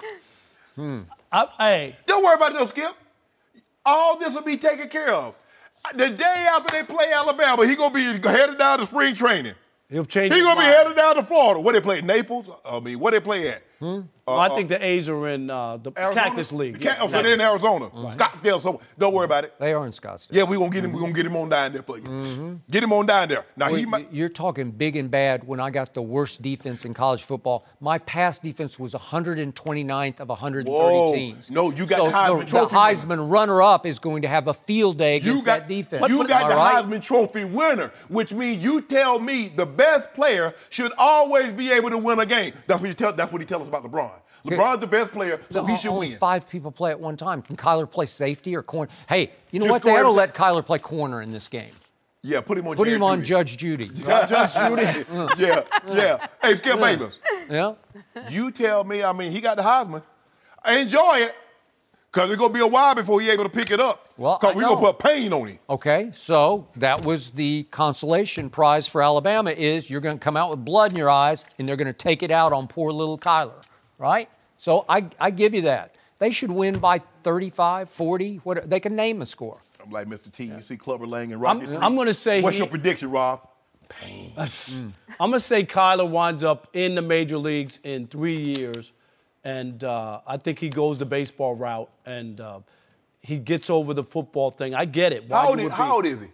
Hey, Don't worry about it, though, Skip. All this will be taken care of. The day after they play Alabama, he gonna be headed down to spring training. he'll change. He his gonna be mind. headed down to Florida. Where they play? Naples? I mean, where they play at? I think the A's are in the Arizona? Cactus League. So they're in Arizona. Scottsdale, so don't worry about it. They are in Scottsdale. Yeah, we're gonna get him. We're gonna get him on down there for you. Get him on down there. Now he might. You're talking big and bad when I got the worst defense in college football. My pass defense was 129th of 130 Whoa. teams. No, you got so the Heisman the Trophy Heisman runner-up is going to have a field day against that defense. You got Am the I right? Heisman Trophy winner, which means you tell me the best player should always be able to win a game. That's what he tells us about LeBron. LeBron's the best player, so he should only win. 5 people play at one time. Can Kyler play safety or corner? Hey, you know Just what? go They ought to everything. let Kyler play corner in this game. Yeah, put him on. Put Jerry him on Jeudy. Judge Judy. Judge Judy. Yeah. Hey, Skip Bayless. Yeah. You tell me. I mean, he got the Heisman. Enjoy it, cause it's gonna be a while before he's able to pick it up. Well, cause I we're gonna know. put pain on him. Okay, so that was the consolation prize for Alabama is you're going to come out with blood in your eyes and they're going to take it out on poor little Kyler, right? So I give you that. They should win by 35, 40, whatever. They can name a score. I'm like Mr. T. You see Clubber Lang and Rocket. I'm going to say What's your prediction, Rob? Pain. I'm going to say Kyler winds up in the major leagues in 3 years, and I think he goes the baseball route, and he gets over the football thing. I get it. How old is he?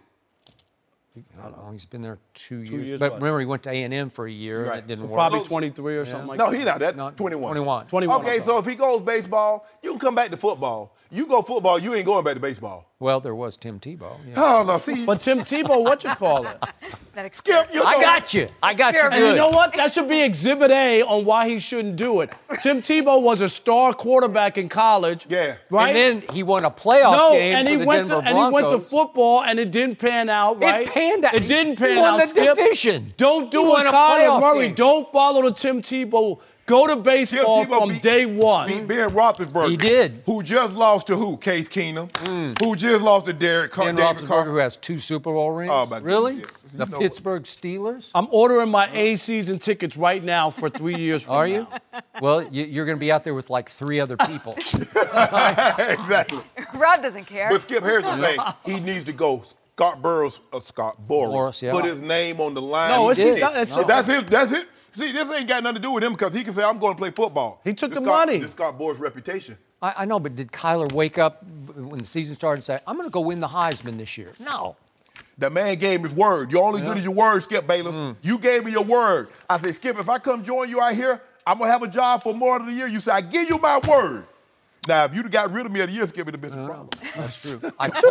I don't know. He's been there 2 years. years, But what? remember, he went to A&M for a year. Right. And it didn't So work. probably 23 or something like No, that. he's not that. Not 21. 21. 21. Okay, so if he goes baseball, you can come back to football. You go football, you ain't going back to baseball. Well, there was Tim Tebow. Yeah. Oh, no, see. But Tim Tebow, what you call it? that Skip, you're I so- got you. I got you And And good. you know what? That should be Exhibit A on why he shouldn't do it. Tim Tebow was a star quarterback in college. Yeah. Right? And then he won a playoff game and for he the went Denver to and he went to Broncos. football and it didn't pan out, right? It panned out. It didn't pan He won out. the Skip. division. Don't do He it, won a Kyler playoff Murray. game. Don't follow the Tim Tebow. Go to Tim baseball Tebow from beat- day one. Beat Ben Roethlisberger. He did. Who just lost to who? Case Keenum. Who just lost to Derek Carr. Ben David Carr. Roethlisberger, who has 2 Super Bowl rings. Oh, my Really? goodness. The You know Pittsburgh Steelers? I'm ordering my A season tickets right now for 3 years from Are now. you? Well, you're going to be out there with like 3 other people. Exactly. Rob doesn't care. But Skip, here's the thing. He needs to go. Scott Boras. Boras, yeah. Put his name on the line. No, He it's did. that's No. That's it. See, this ain't got nothing to do with him because he can say, I'm going to play football. He took This the Scott- money. This Scott Boras' reputation. I know, but did Kyler wake up when the season started and say, I'm going to go win the Heisman this year? No. The man gave his word. You're only good as your word, Skip Bayless. You gave me your word. I said, Skip, if I come join you out here, I'm going to have a job for more than a year. You said, I give you my word. Now, if you'd have got rid of me at a year, Skip, it'd have been some problem. That's true.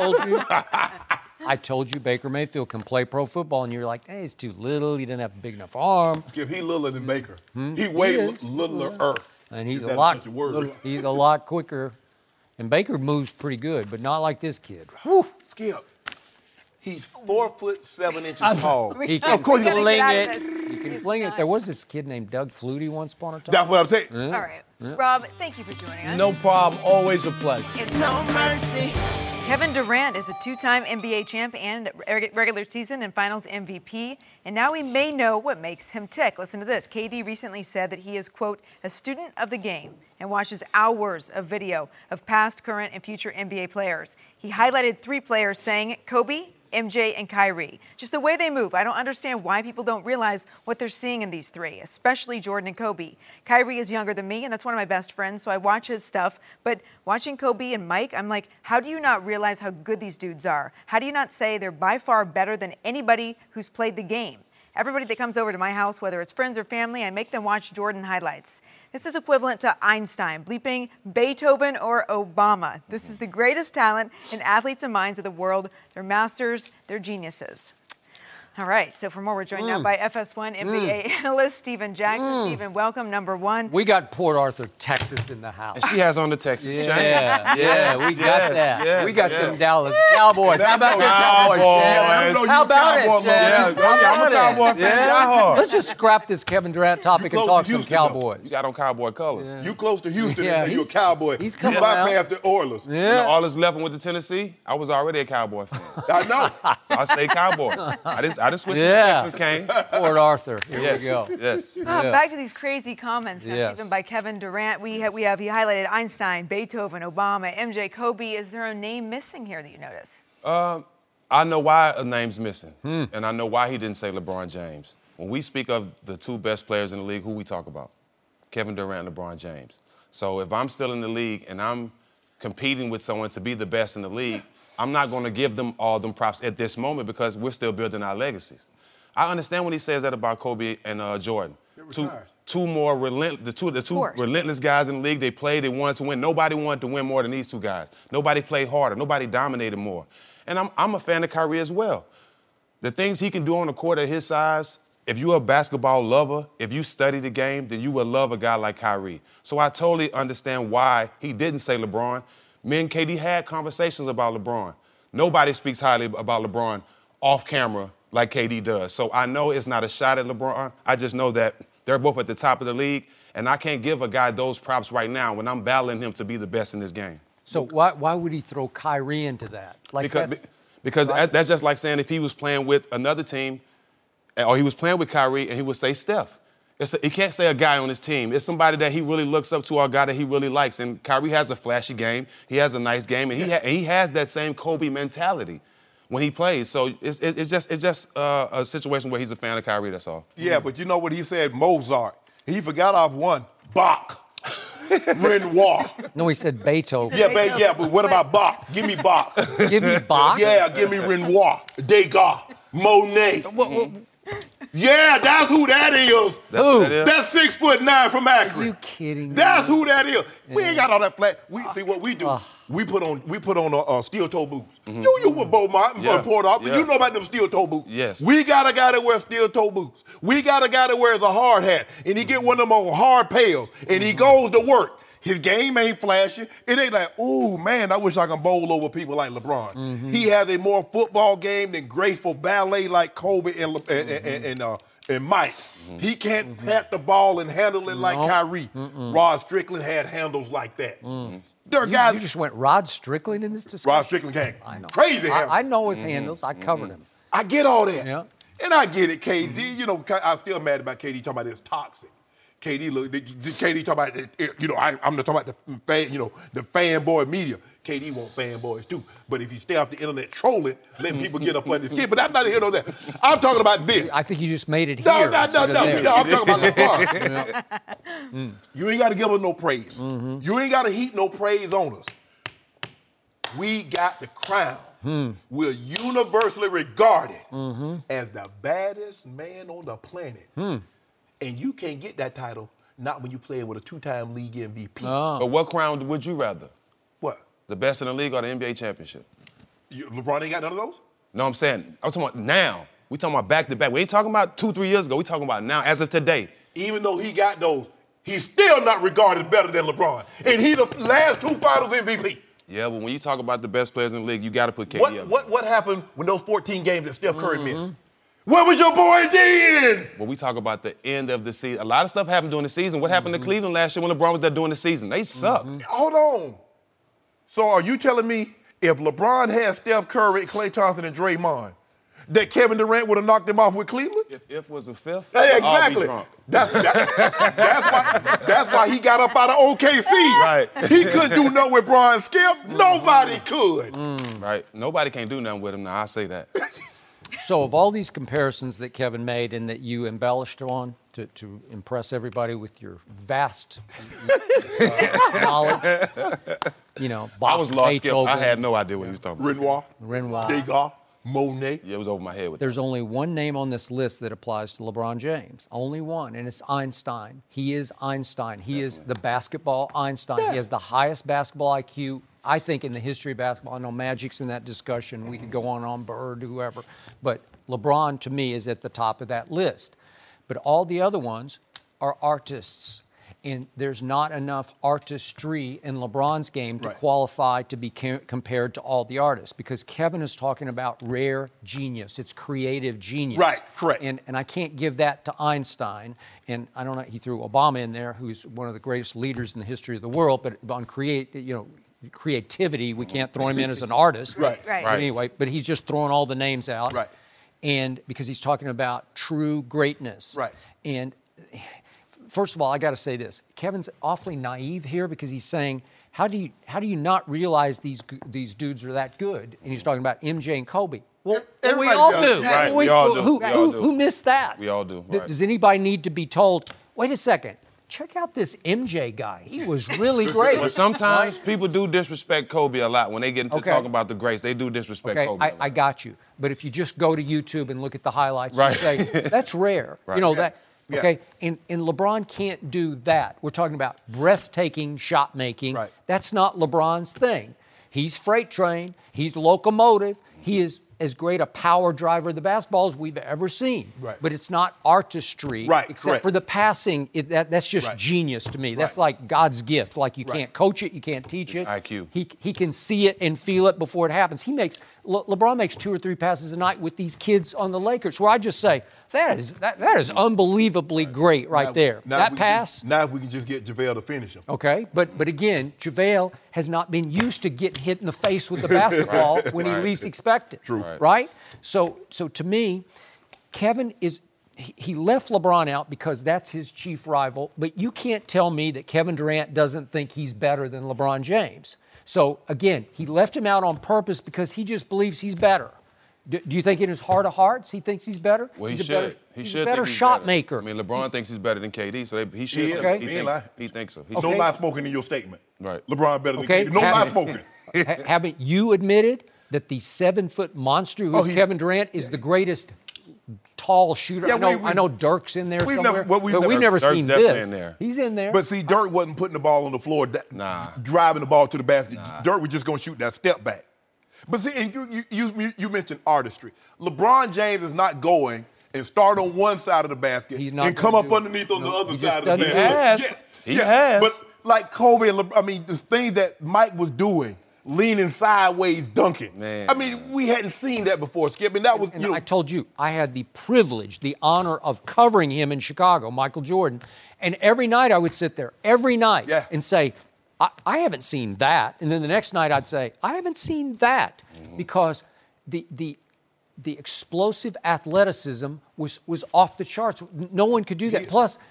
I told you Baker Mayfield can play pro football, and you're like, hey, he's too little. He didn't have a big enough arm. Skip, he littler than Baker. He way is. littler. And he's That a lot is such a word. he's a lot quicker. And Baker moves pretty good, but not like this kid. Whew. Skip, he's 4'7" tall. He can Of course, gotta fling get out it. of this. He can He's fling it. not. There was this kid named Doug Flutie once upon a time. That's what I'm saying. All right. Rob, thank you for joining us. No problem. Always a pleasure. No mercy. Kevin Durant is a 2-time NBA champ and regular season and finals MVP, and now we may know what makes him tick. Listen to this. KD recently said that he is, quote, a student of the game and watches hours of video of past, current, and future NBA players. He highlighted 3 players saying, Kobe, MJ, and Kyrie. Just the way they move, I don't understand why people don't realize what they're seeing in these three, especially Jordan and Kobe. Kyrie is younger than me, and that's one of my best friends, so I watch his stuff. But watching Kobe and Mike, I'm like, how do you not realize how good these dudes are? How do you not say they're by far better than anybody who's played the game? Everybody that comes over to my house, whether it's friends or family, I make them watch Jordan highlights. This is equivalent to Einstein bleeping Beethoven or Obama. This is the greatest talent in athletes and minds of the world. They're masters, they're geniuses. All right, so for more, we're joined now by FS1 NBA analyst Stephen Jackson. Stephen, welcome, number one. We got Port Arthur, Texas in the house. And she has on the Texas chain. Yeah, we got that. yes, we got yes. them Dallas Cowboys. How about them Cowboys, Shannon? How about it, Shannon? I'm a Cowboy fan. Die hard. Let's just scrap this Kevin Durant topic and talk some Houston, Cowboys. You got on Cowboy colors. You close to Houston Yeah, and you're a he's- Cowboy. he's you coming bypassed out. the Oilers. You know, all this left and with the Tennessee, I was already a Cowboy fan. I know. So I stayed Cowboys. I didn't switch Yeah. to Texas Kane. Port Arthur. Here Yes. we go. Yes. Back to these crazy comments now, Yes. Stephen, by Kevin Durant. He highlighted Einstein, Beethoven, Obama, MJ, Kobe. Is there a name missing here that you notice? I know why a name's missing, and I know why he didn't say LeBron James. When we speak of the two best players in the league, who we talk about? Kevin Durant and LeBron James. So if I'm still in the league and I'm competing with someone to be the best in the league, I'm not going to give them all them props at this moment because we're still building our legacies. I understand when he says that about Kobe and Jordan. Two more relentless, the two relentless guys in the league. They played, they wanted to win. Nobody wanted to win more than these two guys. Nobody played harder. Nobody dominated more. And I'm a fan of Kyrie as well. The things he can do on the court at his size, if you're a basketball lover, if you study the game, then you will love a guy like Kyrie. So I totally understand why he didn't say LeBron. Me and KD had conversations about LeBron. Nobody speaks highly about LeBron off camera like KD does. So I know it's not a shot at LeBron. I just know that they're both at the top of the league, and I can't give a guy those props right now when I'm battling him to be the best in this game. So why would he throw Kyrie into that? Because that's just like saying if he was playing with another team, or he was playing with Kyrie, and he would say Steph. He can't say a guy on his team. It's somebody that he really looks up to or a guy that he really likes. And Kyrie has a flashy game. He has a nice game, and he has that same Kobe mentality when he plays. So it's just a situation where he's a fan of Kyrie, that's all. Yeah, but you know what he said? Mozart. He forgot off one. Bach. Renoir. No, he said Beethoven. But what about Bach? Give me Bach. Give me Bach? Yeah, give me Renoir. Degas. Monet. Yeah, that's who that is. Who? That's 6'9" from Akron. Are you kidding me? That's who that is. We ain't got all that flat. We see what we do. We put on steel toe boots. You with Beaumont and Port Arthur. You know about them steel toe boots. Yes. We got a guy that wears steel toe boots. We got a guy that wears a hard hat, and he get one of them on hard pails, and he goes to work. His game ain't flashy. It ain't like, ooh, man, I wish I could bowl over people like LeBron. He has a more football game than graceful ballet like Kobe and Mike. He can't pat the ball and handle it like Kyrie. Rod Strickland had handles like that. There are guys. You just went Rod Strickland in this discussion? Rod Strickland can't. I know. Crazy handles. I know his handles. I covered him. I get all that. Yeah. And I get it, KD. You know, I'm still mad about KD talking about it's toxic. KD talking about, I'm talking about the fanboy media. KD want fanboys too. But if you stay off the internet trolling, letting people get up under his skin. But I'm not here to that. I'm talking about this. I think you just made it No, here. no. I'm talking about LeBron. You ain't got to give us no praise. You ain't got to heap no praise on us. We got the crown. We're universally regarded as the baddest man on the planet. And you can't get that title not when you play with a two-time league MVP. But what crown would you rather? What? The best in the league or the NBA championship? LeBron ain't got none of those? No, I'm talking about now. We talking about back-to-back. We ain't talking about 2-3 years ago. We talking about now, as of today. Even though he got those, he's still not regarded better than LeBron. And he the last two finals MVP. Yeah, but when you talk about the best players in the league, you got to put KD up. What happened when those 14 games that Steph Curry missed? Where was your boy then? When we talk about the end of the season, a lot of stuff happened during the season. What happened to Cleveland last year when LeBron was there during the season? They sucked. Hold on. So are you telling me if LeBron had Steph Curry, Klay Thompson, and Draymond, that Kevin Durant would have knocked him off with Cleveland? if was a fifth, Hey, I'll be exactly. drunk. That's why he got up out of OKC. Right. He couldn't do nothing with Brian Skip. Nobody could. Right. Nobody can do nothing with him now. I say that. So of all these comparisons that Kevin made and that you embellished on to impress everybody with your vast knowledge, I was lost. Skip. Beethoven, I had no idea what he was talking about. Renoir. Degas, Monet. Yeah, it was over my head with There's only one name on this list that applies to LeBron James. Only one, and it's Einstein. He is Einstein. He is the basketball Einstein. He has the highest basketball IQ, I think, in the history of basketball. I know Magic's in that discussion. We could go on Bird, whoever. But LeBron, to me, is at the top of that list. But all the other ones are artists. And there's not enough artistry in LeBron's game to qualify to be compared to all the artists, because Kevin is talking about rare genius. It's creative genius. Right, correct. And I can't give that to Einstein. And I don't know, he threw Obama in there, who's one of the greatest leaders in the history of the world, but on creativity, we can't throw him in as an artist. Right. But anyway, but he's just throwing all the names out. Right. And because he's talking about true greatness. Right. And first of all, I got to say this: Kevin's awfully naive here, because he's saying, "How do you not realize these dudes are that good?" And he's talking about MJ and Kobe. Well, we all do. Right. We all do. Who missed that? We all do. Right. Does anybody need to be told? Wait a second. Check out this MJ guy. He was really great. But sometimes people do disrespect Kobe a lot. When they get into talking about the greats, they do disrespect Kobe. I got you. But if you just go to YouTube and look at the highlights and say, that's rare. Right. Okay? And LeBron can't do that. We're talking about breathtaking shot making. Right. That's not LeBron's thing. He's freight train. He's locomotive. He is as great a power driver of the basketball as we've ever seen. Right. But it's not artistry, except correct. for the passing. That's just genius to me. That's like God's gift. Like you can't coach it, you can't teach it. IQ. He can see it and feel it before it happens. LeBron makes 2 or 3 passes a night with these kids on the Lakers, where I just say, that is unbelievably great right there. That pass. Now if we can just get JaVale to finish him. Okay, but again, JaVale has not been used to getting hit in the face with the basketball when he least expected. True. Right? So to me, Kevin he left LeBron out because that's his chief rival, but you can't tell me that Kevin Durant doesn't think he's better than LeBron James. So again, he left him out on purpose because he just believes he's better. Do you think in his heart of hearts he thinks he's better? Well, he's he he's should a better think he's shot better. maker. I mean, LeBron thinks he's better than KD, so he should. He Thinks so. No lie spoken in your statement. Right. LeBron better than KD. No lie spoken. Haven't you admitted that the 7-foot monster who's Kevin Durant is the greatest tall shooter? Yeah, I know Dirk's in there somewhere, but we've never Dirk's seen definitely this. in there. He's in there. But see, Dirk wasn't putting the ball on the floor, driving the ball to the basket. Dirk was just going to shoot that step back. But see, and you mentioned artistry. LeBron James is not going and start on one side of the basket and come up underneath on the other side of the basket. He has. But like Kobe and the thing that Mike was doing, leaning sideways, dunking. Man. I mean, we hadn't seen that before, Skip, and that was, And I told you, I had the privilege, the honor of covering him in Chicago, Michael Jordan. And every night I would sit there, and say, I haven't seen that. And then the next night I'd say, I haven't seen that. Because the explosive athleticism was off the charts. No one could do that. Plus,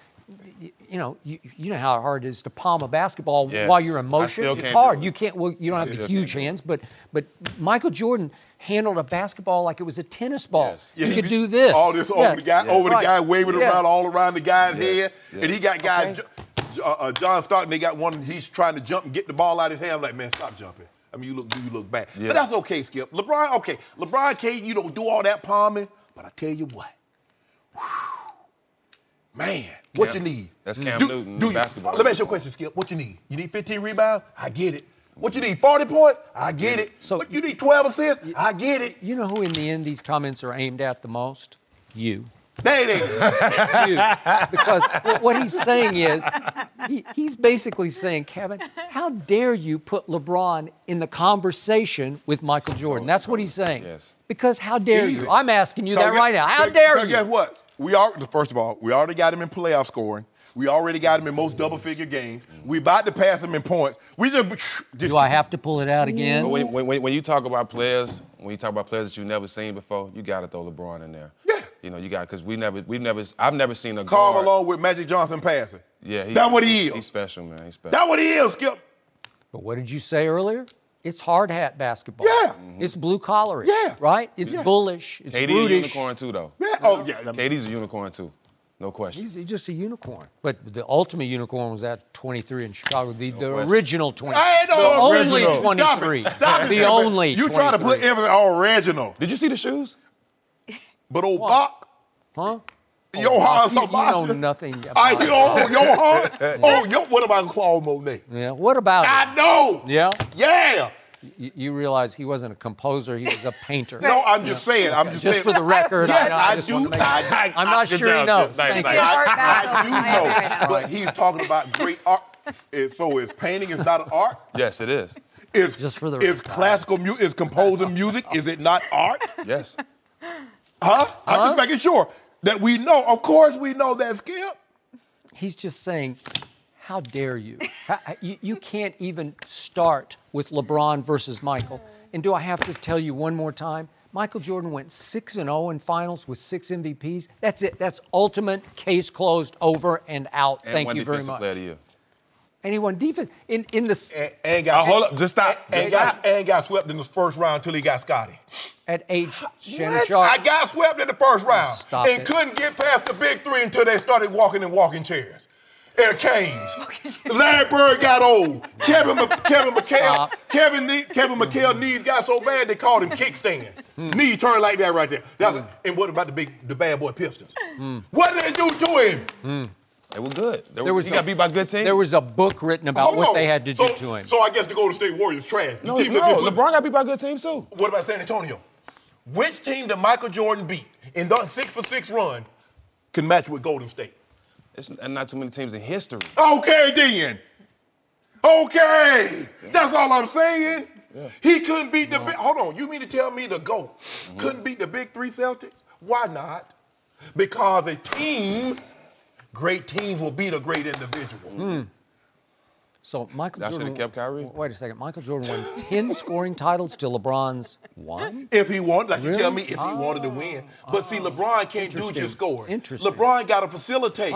you know how hard it is to palm a basketball while you're in motion. It's hard. You can't. Well, you don't have the huge hands, but Michael Jordan handled a basketball like it was a tennis ball. Yes. He could do this. All this over the guy, waving around all around the guy's head, Yes. and he got guys. John Stockton, they got one. He's trying to jump and get the ball out of his hand. I'm like, man, stop jumping. I mean, you look bad. Yeah. But that's okay, Skip. LeBron can't, do all that palming. But I tell you what, man, what you need? That's Cam Newton in basketball. Let me ask you a question, Skip. What you need? You need 15 rebounds? I get it. What you need? 40 points? I get it. So what you need? 12 assists? I get it. You know who in the end these comments are aimed at the most? You. You. Because what he's saying is, he's basically saying, Kevin, how dare you put LeBron in the conversation with Michael Jordan? That's what he's saying. Yes. Because how dare you? I'm asking you that right now. How dare you? Guess what? First of all, we already got him in playoff scoring. We already got him in most double-figure games. We about to pass him in points. We just do I have to pull it out again? When you talk about players, that you've never seen before, you got to throw LeBron in there. Yeah. You know, you got because I've never seen a Karl guard. Malone with Magic Johnson passing. Yeah, that's what he is. He's special, man. He's special. That's what he is, Skip. But what did you say earlier? It's hard hat basketball. Yeah. It's blue collar. Yeah. Right? It's bullish. It's KD brutish. a unicorn too, though. Yeah. Oh, yeah. KD's a unicorn too. No question. He's just a unicorn. But the ultimate unicorn was at 23 in Chicago. The question. original 23. I ain't The no only original. 23. Stop it, The Skip. only You 23. try to put emphasis on original. Did you see the shoes? But old Bach, Huh? Johan You know Sebastian. nothing about I it. Johan. What about Claude Monet? Yeah. What about I it? know. Yeah? Yeah. You realize he wasn't a composer, he was a painter. No, I'm just saying. I'm just saying. Just for the record, Yes, I I just do. want to make I'm not Good sure he job, knows. Skip. Thanks, Thank thanks. you. I do know, but he's talking about great art. So is painting is not an art? Yes, it is. Is Just for the is classical music, is composing music, is it not art? Yes. Huh? I'm just making sure that we know. Of course we know that, Skip. He's just saying, how dare you? You can't even start with LeBron versus Michael. And do I have to tell you one more time? Michael Jordan went 6-0 in finals with 6 MVPs. That's it. That's ultimate, case closed, over and out. And Thank one you very defensive much. player of the year. And he won defense in the And got hold up. Just stop. and got swept in the first round until he got Scotty. at age Shannon What? Sharp. I got swept in the first round Stop and it. couldn't get past the big three until they started walking in walking chairs. And canes. Larry Bird got old. Kevin McHale knees got so bad they called him kickstand. Knee turned like that right there. And what about the bad boy Pistons? What did they do to him? They were good. He got beat by a good team. There was a book written about Hold what on. they had to do to him. So I guess the Golden State Warriors trash. No, LeBron got beat by a good team too. What about San Antonio? Which team did Michael Jordan beat in the 6-for-6 run can match with Golden State? It's not too many teams in history. Okay, then. Okay. That's all I'm saying. Yeah. He couldn't beat the big. Hold on. You mean to tell me the GOAT couldn't beat the big three Celtics? Why not? Because great teams will beat a great individual. So Michael That should Jordan. have kept Kyrie. Wait a second. Michael Jordan won 10 scoring titles to LeBron's 1? If he wanted, like Really? you tell me, if he wanted to win. But see, LeBron can't do just scoring. Interesting. LeBron got to facilitate.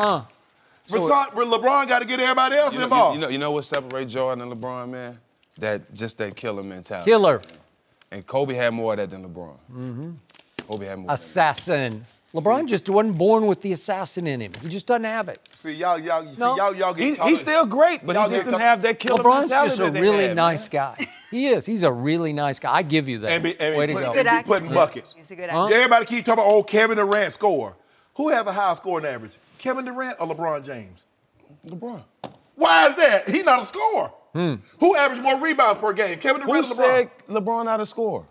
So LeBron got to get everybody else involved. You know what separates Jordan and LeBron, man? That killer mentality. Killer. And Kobe had more of that than LeBron. Kobe had more. Assassin. LeBron just wasn't born with the assassin in him. He just doesn't have it. See, y'all get He's still great, but he just didn't have that killer LeBron's mentality just a that they really had, nice guy. He is. He's a really nice guy. I give you that. And Way to go. be putting buckets. He's a good actor. Everybody keep talking about, Kevin Durant score. Who have a higher scoring average? Kevin Durant or LeBron James? LeBron. Why is that? He's not a scorer. Who averaged more rebounds per game? Kevin Durant Who or LeBron? said LeBron out of score?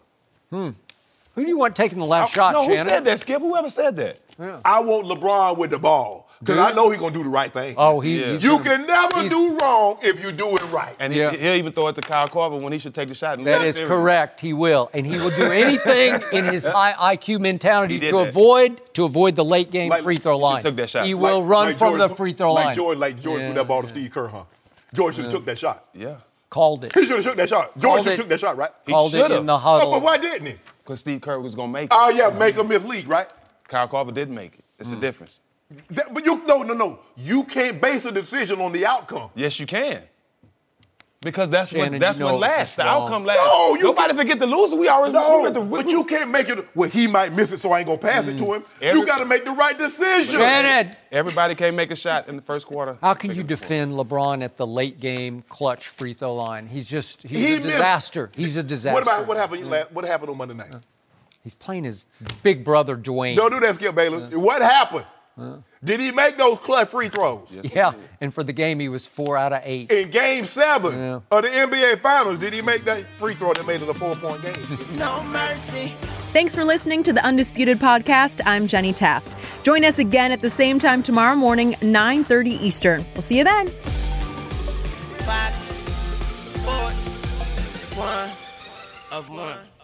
Who do you want taking the last shot, No, who Shannon? said that, Skip? Whoever said that? I want LeBron with the ball because I know he's going to do the right thing. Oh, he's You can never do wrong if you do it right. And Yeah. he'll even throw it to Kyle Korver when he should take the shot. And That lose. is correct. He will, and he will do anything in his high IQ mentality He did to that. avoid the late game free throw line. took that shot. He will run Like from Jordan- the free throw line. Like Jordan threw that ball to Steve Kerr, huh? George should have took that shot. Yeah. Called it. He should have took that shot. George Called should have it. took that shot, right? Called it should've. in the Oh, huddle. but why didn't he? Because Steve Kerr was going to make it. Oh, yeah, make a mislead, right? Kyle Korver didn't make it. It's the difference. But no. You can't base a decision on the outcome. Yes, you can. Because that's Shannon, what you know lasts. it's The wrong. outcome lasts. No, you Nobody forget the loser. We already But you can't make it. Well, he might miss it, so I ain't gonna pass it to him. You got to make the right decision. Shannon, Everybody can't make a shot in the first quarter. how can you defend LeBron at the late game clutch free throw line? He's a missed- disaster. He's a disaster. What happened on Monday night? He's playing his big brother Dwayne. Don't do that, Skip Bayless. What happened? Did he make those clutch free throws? Yeah, and for the game he was 4 out of 8. In Game 7 of the NBA Finals, did he make that free throw that made it a 4-point game? No mercy. Thanks for listening to the Undisputed Podcast. I'm Jenny Taft. Join us again at the same time tomorrow morning, 9:30 Eastern. We'll see you then. Fox Sports 1 of 1.